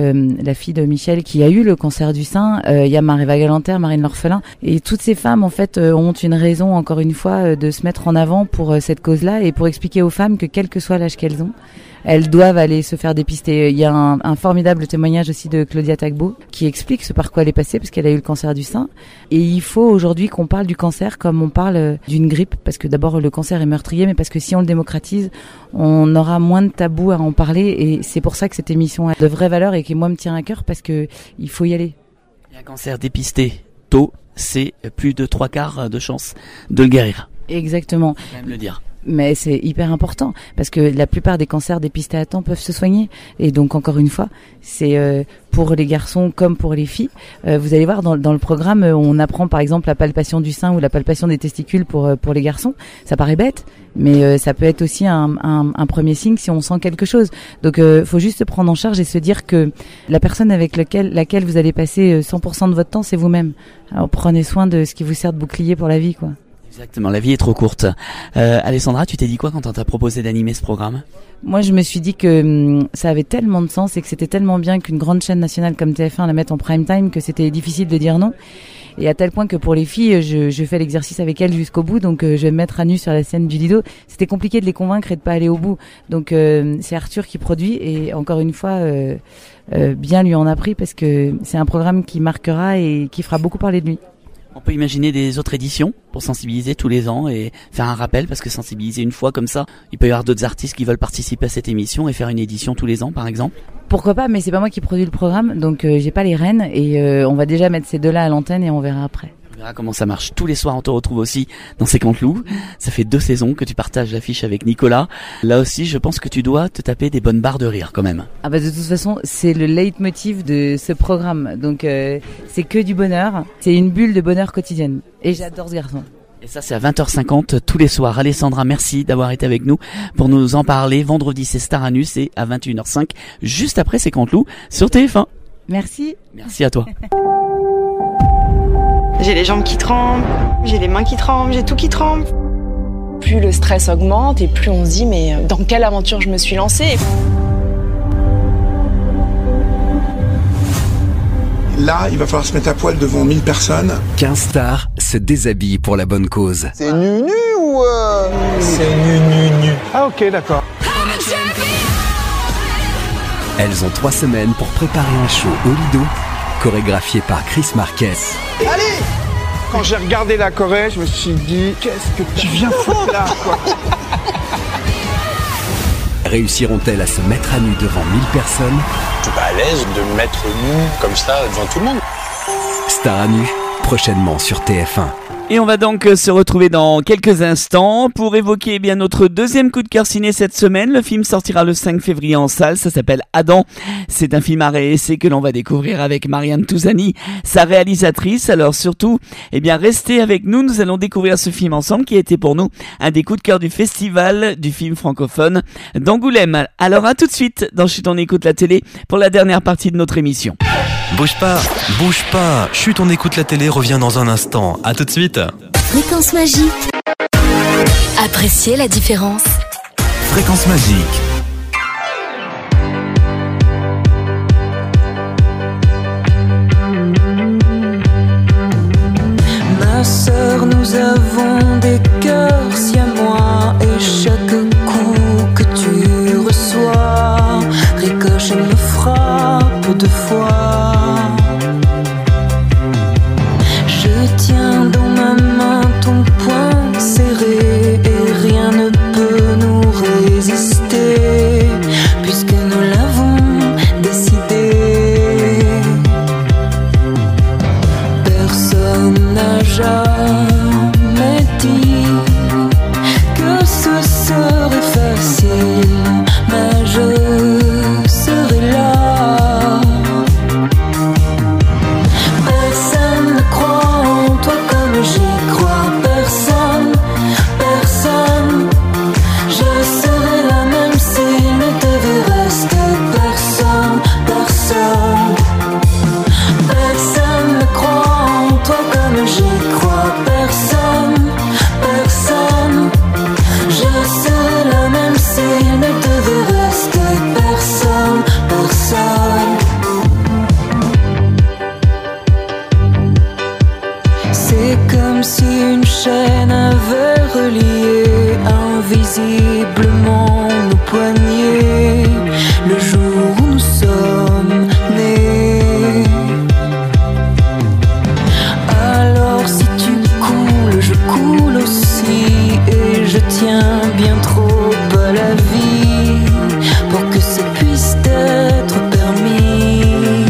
la fille de Michel, qui a eu le cancer du sein. Il y a Marie-Eva Galanter, Marine L'Orphelin, et toutes ces femmes, en fait, ont une raison, encore une fois, de se mettre en avant pour cette cause-là et pour expliquer aux femmes que quel que soit l'âge qu'elles ont, elles doivent aller se faire dépister. Il y a un formidable témoignage aussi de Claudia Tagbo qui explique ce par quoi elle est passée parce qu'elle a eu le cancer du sein. Et il faut aujourd'hui qu'on parle du cancer comme on parle d'une grippe, parce que d'abord le cancer est meurtrier, mais parce que si on le démocratise, on aura moins de tabous à en parler. Et c'est pour ça que cette émission a de vraies valeurs et qui moi me tient à cœur parce que il faut y aller. Il y a un cancer dépisté tôt, c'est plus de 3/4 de chance de le guérir. Exactement. Faut quand même le dire. Mais c'est hyper important parce que la plupart des cancers dépistés à temps peuvent se soigner. Et donc encore une fois, c'est pour les garçons comme pour les filles. Vous allez voir dans le programme, on apprend par exemple la palpation du sein ou la palpation des testicules pour les garçons. Ça paraît bête, mais ça peut être aussi un premier signe si on sent quelque chose. Donc faut juste se prendre en charge et se dire que la personne avec laquelle vous allez passer 100% de votre temps, c'est vous-même. Alors prenez soin de ce qui vous sert de bouclier pour la vie, quoi. Exactement, la vie est trop courte. Alessandra, tu t'es dit quoi quand on t'a proposé d'animer ce programme? Moi, je me suis dit que ça avait tellement de sens et que c'était tellement bien qu'une grande chaîne nationale comme TF1 la mette en prime time que c'était difficile de dire non. Et à tel point que pour les filles, je fais l'exercice avec elles jusqu'au bout. Donc, je vais me mettre à nu sur la scène du Lido. C'était compliqué de les convaincre et de pas aller au bout. Donc, c'est Arthur qui produit et encore une fois, bien lui en a pris parce que c'est un programme qui marquera et qui fera beaucoup parler de lui. On peut imaginer des autres éditions pour sensibiliser tous les ans et faire un rappel, parce que sensibiliser une fois comme ça, il peut y avoir d'autres artistes qui veulent participer à cette émission et faire une édition tous les ans par exemple. Pourquoi pas, mais c'est pas moi qui produis le programme, donc j'ai pas les rênes et on va déjà mettre ces 2-là à l'antenne et on verra après. verras comment ça marche. Tous les soirs, on te retrouve aussi dans C'est Canteloup. Ça fait 2 saisons que tu partages l'affiche avec Nicolas. Là aussi, je pense que tu dois te taper des bonnes barres de rire quand même. Ah bah de toute façon, c'est le leitmotiv de ce programme. Donc c'est que du bonheur. C'est une bulle de bonheur quotidienne. Et j'adore ce garçon. Et ça, c'est à 20h50 tous les soirs. Alessandra, merci d'avoir été avec nous pour nous en parler. Vendredi, c'est Staranus et à 21h05, juste après C'est Canteloup sur TF1. Merci. Merci à toi. J'ai les jambes qui tremblent, j'ai les mains qui tremblent, j'ai tout qui tremble. Plus le stress augmente et plus on se dit mais dans quelle aventure je me suis lancée? Là, il va falloir se mettre à poil devant 1000 personnes. 15 stars se déshabillent pour la bonne cause. C'est nu ou C'est nu. Ah ok, d'accord. Elles ont 3 semaines pour préparer un show au Lido, chorégraphié par Chris Marquez. Allez! Quand j'ai regardé la Corée, je me suis dit, qu'est-ce que tu viens foutre là, quoi? Réussiront-elles à se mettre à nu devant 1000 personnes? Je suis pas à l'aise de me mettre nu comme ça devant tout le monde. Star à nu, prochainement sur TF1. Et on va donc se retrouver dans quelques instants pour évoquer bien notre deuxième coup de cœur ciné cette semaine. Le film sortira le 5 février en salle, ça s'appelle Adam. C'est un film à réessai que l'on va découvrir avec Marianne Touzani, sa réalisatrice. Alors surtout, restez avec nous, nous allons découvrir ce film ensemble qui a été pour nous un des coups de cœur du festival du film francophone d'Angoulême. Alors à tout de suite dans Chut on écoute la télé pour la dernière partie de notre émission. Bouge pas, Chut on écoute la télé revient dans un instant, à tout de suite. Fréquence magique. Appréciez la différence. Fréquence magique. Ma sœur, nous avons des cœurs siamois et chaque coup que tu reçois ricoche et me frappe 2 fois. Je tiens dans ma main ton poing serré et rien ne peut nous résister puisque nous l'avons décidé. Personne n'a jamais dit que ce serait facile, mais je serai là. Personne ne croit en toi comme j'y crois. Personne. Je serai là même s'il ne devait rester personne. Personne ne croit en toi comme j'y crois. Personne. Je serai là même s'il ne devait rester personne. C'est comme si une chaîne avait relié invisiblement nos poignets le jour où nous sommes nés. Alors si tu coules, je coule aussi et je tiens bien trop à la vie pour que ça puisse être permis.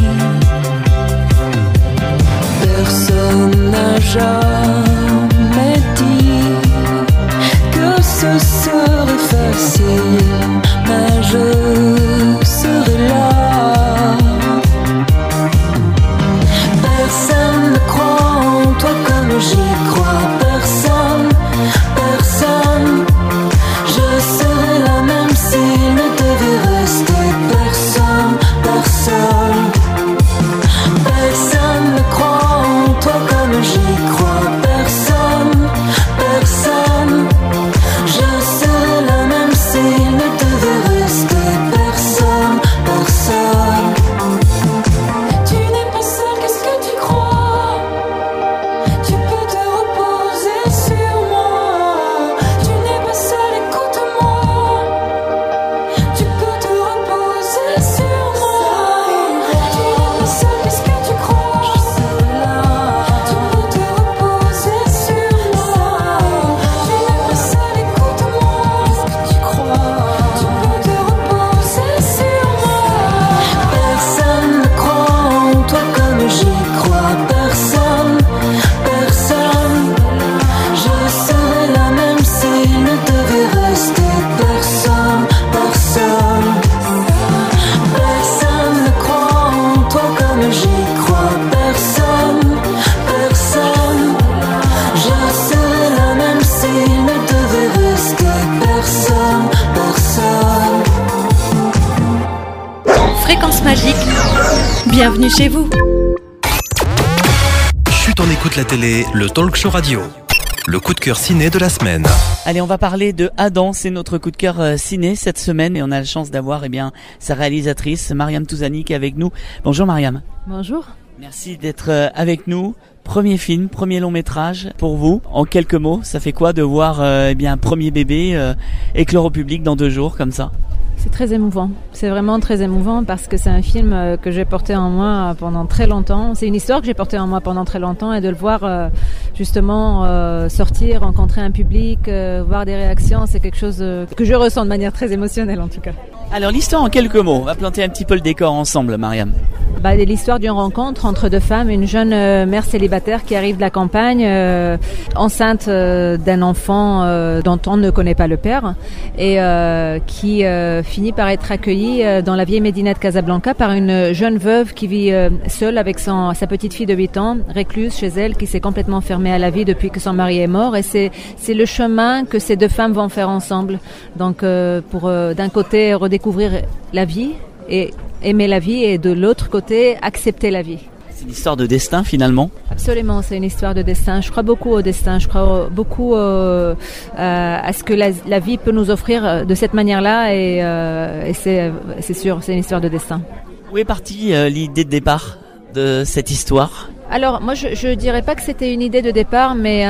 Personne n'a jamais dit que ce serait facile, mais je Bienvenue chez vous. Chut, on écoute la télé, le talk show radio. Le coup de cœur ciné de la semaine. Allez, on va parler de Adam, c'est notre coup de cœur ciné cette semaine et on a la chance d'avoir sa réalisatrice Mariam Touzani qui est avec nous. Bonjour Mariam. Bonjour. Merci d'être avec nous. Premier film, premier long métrage pour vous. En quelques mots, ça fait quoi de voir un premier bébé éclore au public dans 2 jours comme ça ? C'est très émouvant. C'est vraiment très émouvant parce que c'est un film que j'ai porté en moi pendant très longtemps. C'est une histoire que j'ai portée en moi pendant très longtemps et de le voir justement sortir, rencontrer un public, voir des réactions, c'est quelque chose que je ressens de manière très émotionnelle en tout cas. Alors l'histoire en quelques mots, on va planter un petit peu le décor ensemble, Mariam. L'histoire d'une rencontre entre 2 femmes, une jeune mère célibataire qui arrive de la campagne, enceinte d'un enfant dont on ne connaît pas le père et qui finit par être accueillie dans la vieille Médina de Casablanca par une jeune veuve qui vit seule avec sa petite fille de 8 ans, récluse chez elle, qui s'est complètement fermée à la vie depuis que son mari est mort et c'est le chemin que ces 2 femmes vont faire ensemble. Donc pour d'un côté redécouvrir la vie et aimer la vie et de l'autre côté accepter la vie. C'est une histoire de destin finalement ? Absolument, c'est une histoire de destin. Je crois beaucoup au destin, je crois beaucoup à ce que la vie peut nous offrir de cette manière-là et c'est sûr, c'est une histoire de destin. Où est partie l'idée de départ de cette histoire ? Alors moi je dirais pas que c'était une idée de départ, mais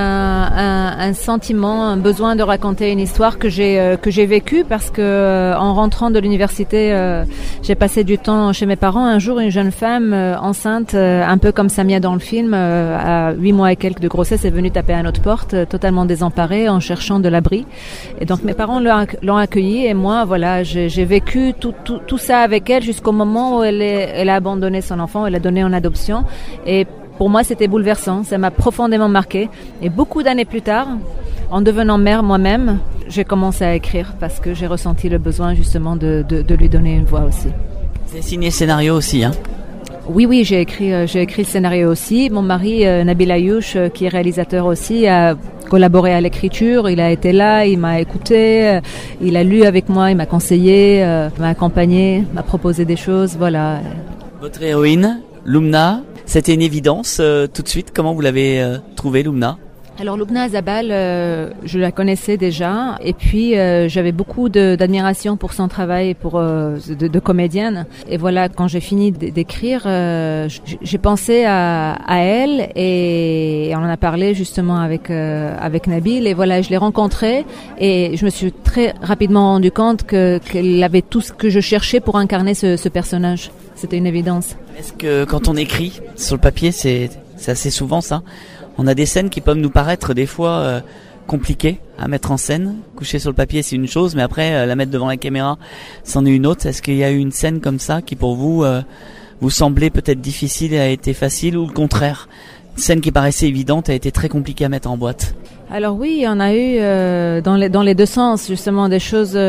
un sentiment, un besoin de raconter une histoire que j'ai vécue parce que en rentrant de l'université, j'ai passé du temps chez mes parents. Un jour, une jeune femme enceinte, un peu comme Samia dans le film, à 8 mois et quelques de grossesse, est venue taper à notre porte, totalement désemparée, en cherchant de l'abri. Et donc mes parents l'ont accueillie et moi, voilà, j'ai vécu tout ça avec elle jusqu'au moment où elle a abandonné son enfant, elle l'a donné en adoption et pour moi, c'était bouleversant, ça m'a profondément marqué. Et beaucoup d'années plus tard, en devenant mère moi-même, j'ai commencé à écrire parce que j'ai ressenti le besoin justement de lui donner une voix aussi. Vous avez signé le scénario aussi, hein ? Oui, j'ai écrit le scénario aussi. Mon mari, Nabil Ayouch, qui est réalisateur aussi, a collaboré à l'écriture. Il a été là, il m'a écouté, il a lu avec moi, il m'a conseillé, m'a accompagné, m'a proposé des choses, voilà. Votre héroïne, Lumna, c'était une évidence tout de suite. Comment vous l'avez trouvée, Lumna ? Alors Lubna Azabal, je la connaissais déjà et puis j'avais beaucoup d'admiration pour son travail de comédienne. Et voilà, quand j'ai fini d'écrire, j'ai pensé à elle et on en a parlé justement avec Nabil. Et voilà, je l'ai rencontrée et je me suis très rapidement rendu compte qu'elle avait tout ce que je cherchais pour incarner ce personnage. C'était une évidence. Est-ce que quand on écrit sur le papier, c'est assez souvent ça ? On a des scènes qui peuvent nous paraître des fois compliquées à mettre en scène. Coucher sur le papier, c'est une chose, mais après la mettre devant la caméra, c'en est une autre. Est-ce qu'il y a eu une scène comme ça qui pour vous vous semblait peut-être difficile et a été facile, ou le contraire ? Une scène qui paraissait évidente a été très compliquée à mettre en boîte. Alors oui, on a eu dans les 2 sens justement des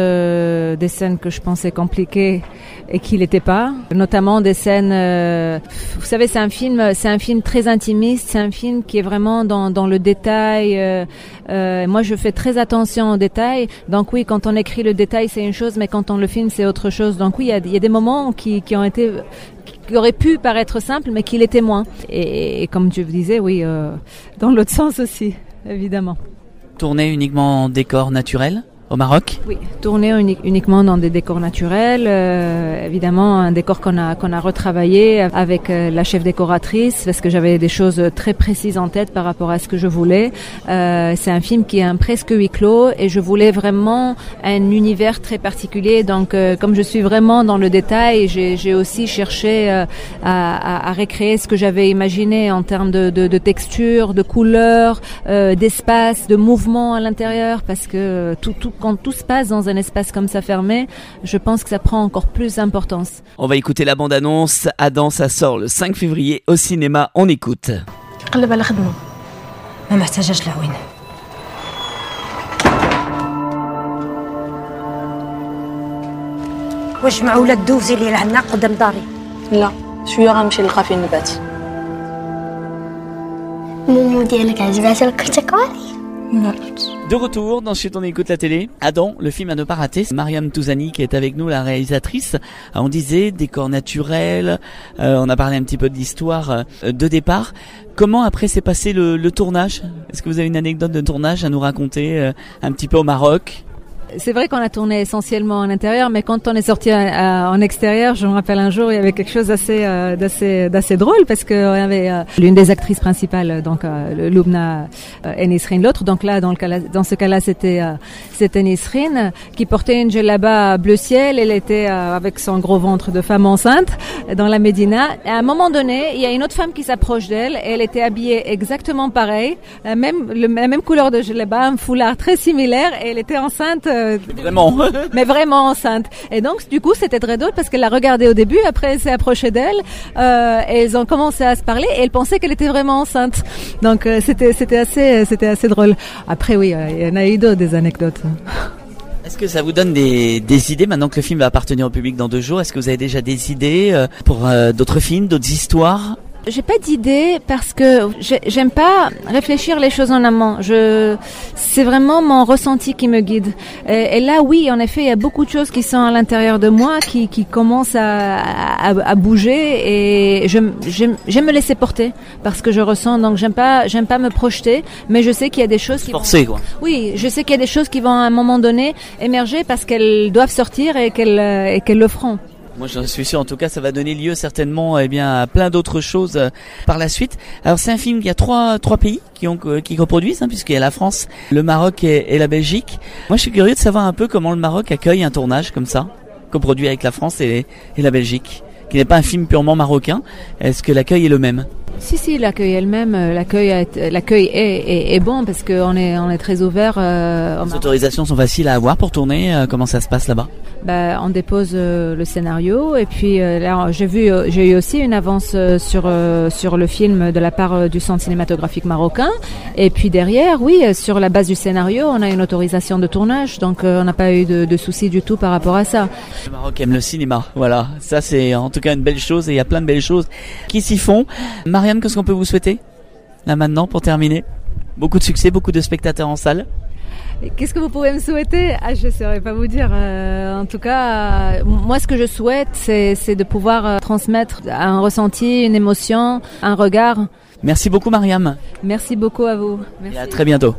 scènes que je pensais compliquées et qui l'étaient pas, notamment des scènes. Vous savez, c'est un film très intimiste, c'est un film qui est vraiment dans le détail. Moi, je fais très attention aux détails. Donc oui, quand on écrit le détail, c'est une chose, mais quand on le filme, c'est autre chose. Donc oui, il y a des moments qui auraient pu paraître simples, mais qui l'étaient moins. Et comme je vous disais, oui, dans l'autre sens aussi. Évidemment. Tourner uniquement en décor naturel au Maroc ? Oui, tourner uniquement dans des décors naturels. Évidemment, un décor qu'on a retravaillé avec la chef décoratrice parce que j'avais des choses très précises en tête par rapport à ce que je voulais. C'est un film qui est presque huis clos et je voulais vraiment un univers très particulier. Donc, comme je suis vraiment dans le détail, j'ai aussi cherché à recréer ce que j'avais imaginé en termes de texture, de couleur, d'espace, de mouvement à l'intérieur, parce que quand tout se passe dans un espace comme ça fermé, je pense que ça prend encore plus d'importance. On va écouter la bande-annonce. Adam, ça sort le 5 février au cinéma. On écoute. قلب على خدمة ما محتاجاش العوين. واش مع ولاد دوزي اللي لعنا قدام داري؟ لا شويه غنمشي نلقى فين نبات. مومو ديالك عجباتها الكرتكواري؟ De retour dans Chut on écoute la télé. Adam, le film à ne pas rater. C'est Mariam Touzani qui est avec nous, la réalisatrice. On disait décor naturel. On a parlé un petit peu de l'histoire de départ. Comment après s'est passé le tournage ? Est-ce que vous avez une anecdote de tournage à nous raconter un petit peu au Maroc ? C'est vrai qu'on a tourné essentiellement en intérieur, mais quand on est sorti en extérieur, je me rappelle un jour, il y avait quelque chose d'assez drôle parce que on avait l'une des actrices principales, donc Loubna et Nisrine l'autre. Donc là, dans ce cas-là, c'était Nisrine qui portait une djellaba bleu ciel. Elle était avec son gros ventre de femme enceinte dans la Médina. Et à un moment donné, il y a une autre femme qui s'approche d'elle. Et elle était habillée exactement pareil, la même couleur de djellaba, un foulard très similaire, et elle était enceinte. Vraiment. Mais vraiment enceinte. Et donc, du coup, c'était très drôle parce qu'elle l'a regardée au début, après elle s'est approchée d'elle, et ils ont commencé à se parler, et elle pensait qu'elle était vraiment enceinte. Donc, c'était assez drôle. Après, oui, il y en a eu d'autres, des anecdotes. Est-ce que ça vous donne des idées maintenant que le film va appartenir au public dans 2 jours ? Est-ce que vous avez déjà des idées pour d'autres films, d'autres histoires ? J'ai pas d'idée parce que j'aime pas réfléchir les choses en amont. C'est vraiment mon ressenti qui me guide. Et là, oui, en effet, il y a beaucoup de choses qui sont à l'intérieur de moi qui commencent à bouger, et j'aime me laisser porter parce que je ressens. Donc j'aime pas me projeter, mais je sais qu'il y a des choses qui forcer, quoi. Oui, je sais qu'il y a des choses qui vont à un moment donné émerger parce qu'elles doivent sortir et qu'elles le feront. Moi, j'en suis sûr. En tout cas, ça va donner lieu certainement, à plein d'autres choses par la suite. Alors, c'est un film. Il y a trois pays qui coproduisent, puisqu'il y a la France, le Maroc et la Belgique. Moi, je suis curieux de savoir un peu comment le Maroc accueille un tournage comme ça, coproduit avec la France et la Belgique, qui n'est pas un film purement marocain. Est-ce que l'accueil est le même ? Si, l'accueil est le même. L'accueil est bon parce qu'on est très ouvert. Les autorisations sont faciles à avoir pour tourner. Comment ça se passe là-bas ? On dépose le scénario, et puis là j'ai eu aussi une avance sur le film de la part du Centre cinématographique marocain, et puis derrière, oui, sur la base du scénario, on a une autorisation de tournage, donc on n'a pas eu de soucis du tout par rapport à ça. Le Maroc aime le cinéma, voilà, ça c'est en tout cas une belle chose, et il y a plein de belles choses qui s'y font. Mariam, qu'est-ce qu'on peut vous souhaiter là maintenant pour terminer ? Beaucoup de succès, beaucoup de spectateurs en salle. Qu'est-ce que vous pouvez me souhaiter ? Je ne saurais pas vous dire. En tout cas, moi, ce que je souhaite, c'est de pouvoir transmettre un ressenti, une émotion, un regard. Merci beaucoup, Mariam. Merci beaucoup à vous. Merci. Et à très bientôt.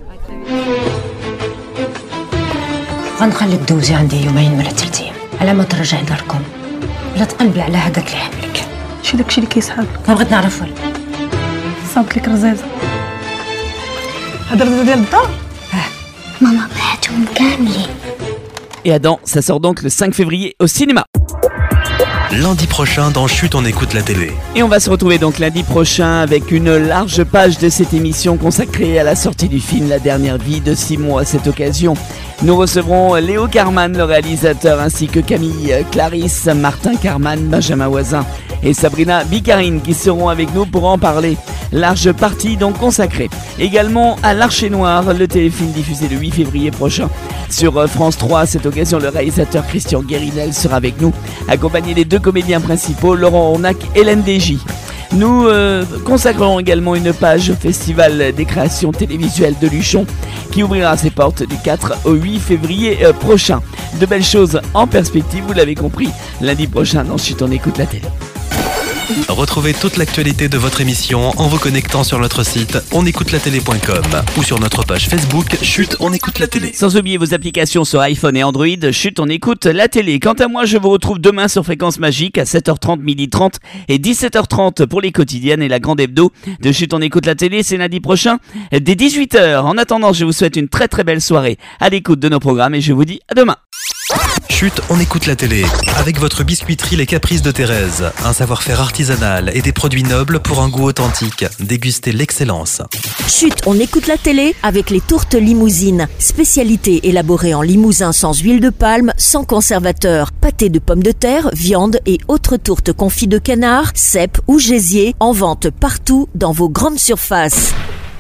غنخليك دوزي عندي 2 ولا 3 أيام على ما ترجعي داركم ولا تقلبي على هذاك اللي حاملك. شي داكشي اللي كيسحب. كنبغي نعرف والو. صابت لك رزازه. هاد الرزازه ديال الدار؟ ماما بعتهم كاملين. Et Adam, ça sort donc le 5 février au cinéma. Lundi prochain dans Chut on écoute la télé. Et on va se retrouver donc lundi prochain avec une large page de cette émission consacrée à la sortie du film La dernière vie de Simon. À cette occasion, nous recevrons Léo Carman, le réalisateur, ainsi que Camille Clarisse, Martin Carman, Benjamin Voisin et Sabrina Bicarine qui seront avec nous pour en parler. Large partie donc consacrée également à L'Archer Noir, le téléfilm diffusé le 8 février prochain sur France 3. À cette occasion, le réalisateur Christian Guérinel sera avec nous, accompagné des 2 comédiens principaux, Laurent Ornac et Hélène Desgy. Nous consacrerons également une page au Festival des créations télévisuelles de Luchon qui ouvrira ses portes du 4 au 8 février prochain. De belles choses en perspective, vous l'avez compris, lundi prochain dans Chut on écoute la télé. Retrouvez toute l'actualité de votre émission en vous connectant sur notre site onécoutelatélé.com ou sur notre page Facebook Chut on écoute la télé. Sans oublier vos applications sur iPhone et Android, Chut on écoute la télé. Quant à moi, je vous retrouve demain sur Fréquence Magique à 7h30, 12h30 et 17h30 pour les quotidiennes et la grande hebdo de Chut on écoute la télé. C'est lundi prochain dès 18h. En attendant, je vous souhaite une très très belle soirée à l'écoute de nos programmes et je vous dis à demain. Chut, on écoute la télé. Avec votre biscuiterie Les Caprices de Thérèse. Un savoir-faire artisanal et des produits nobles pour un goût authentique. Dégustez l'excellence. Chut, on écoute la télé avec les tourtes limousines. Spécialité élaborée en limousin sans huile de palme, sans conservateur. Pâté de pommes de terre, viande et autres tourtes confits de canard, cèpes ou gésier. En vente partout dans vos grandes surfaces.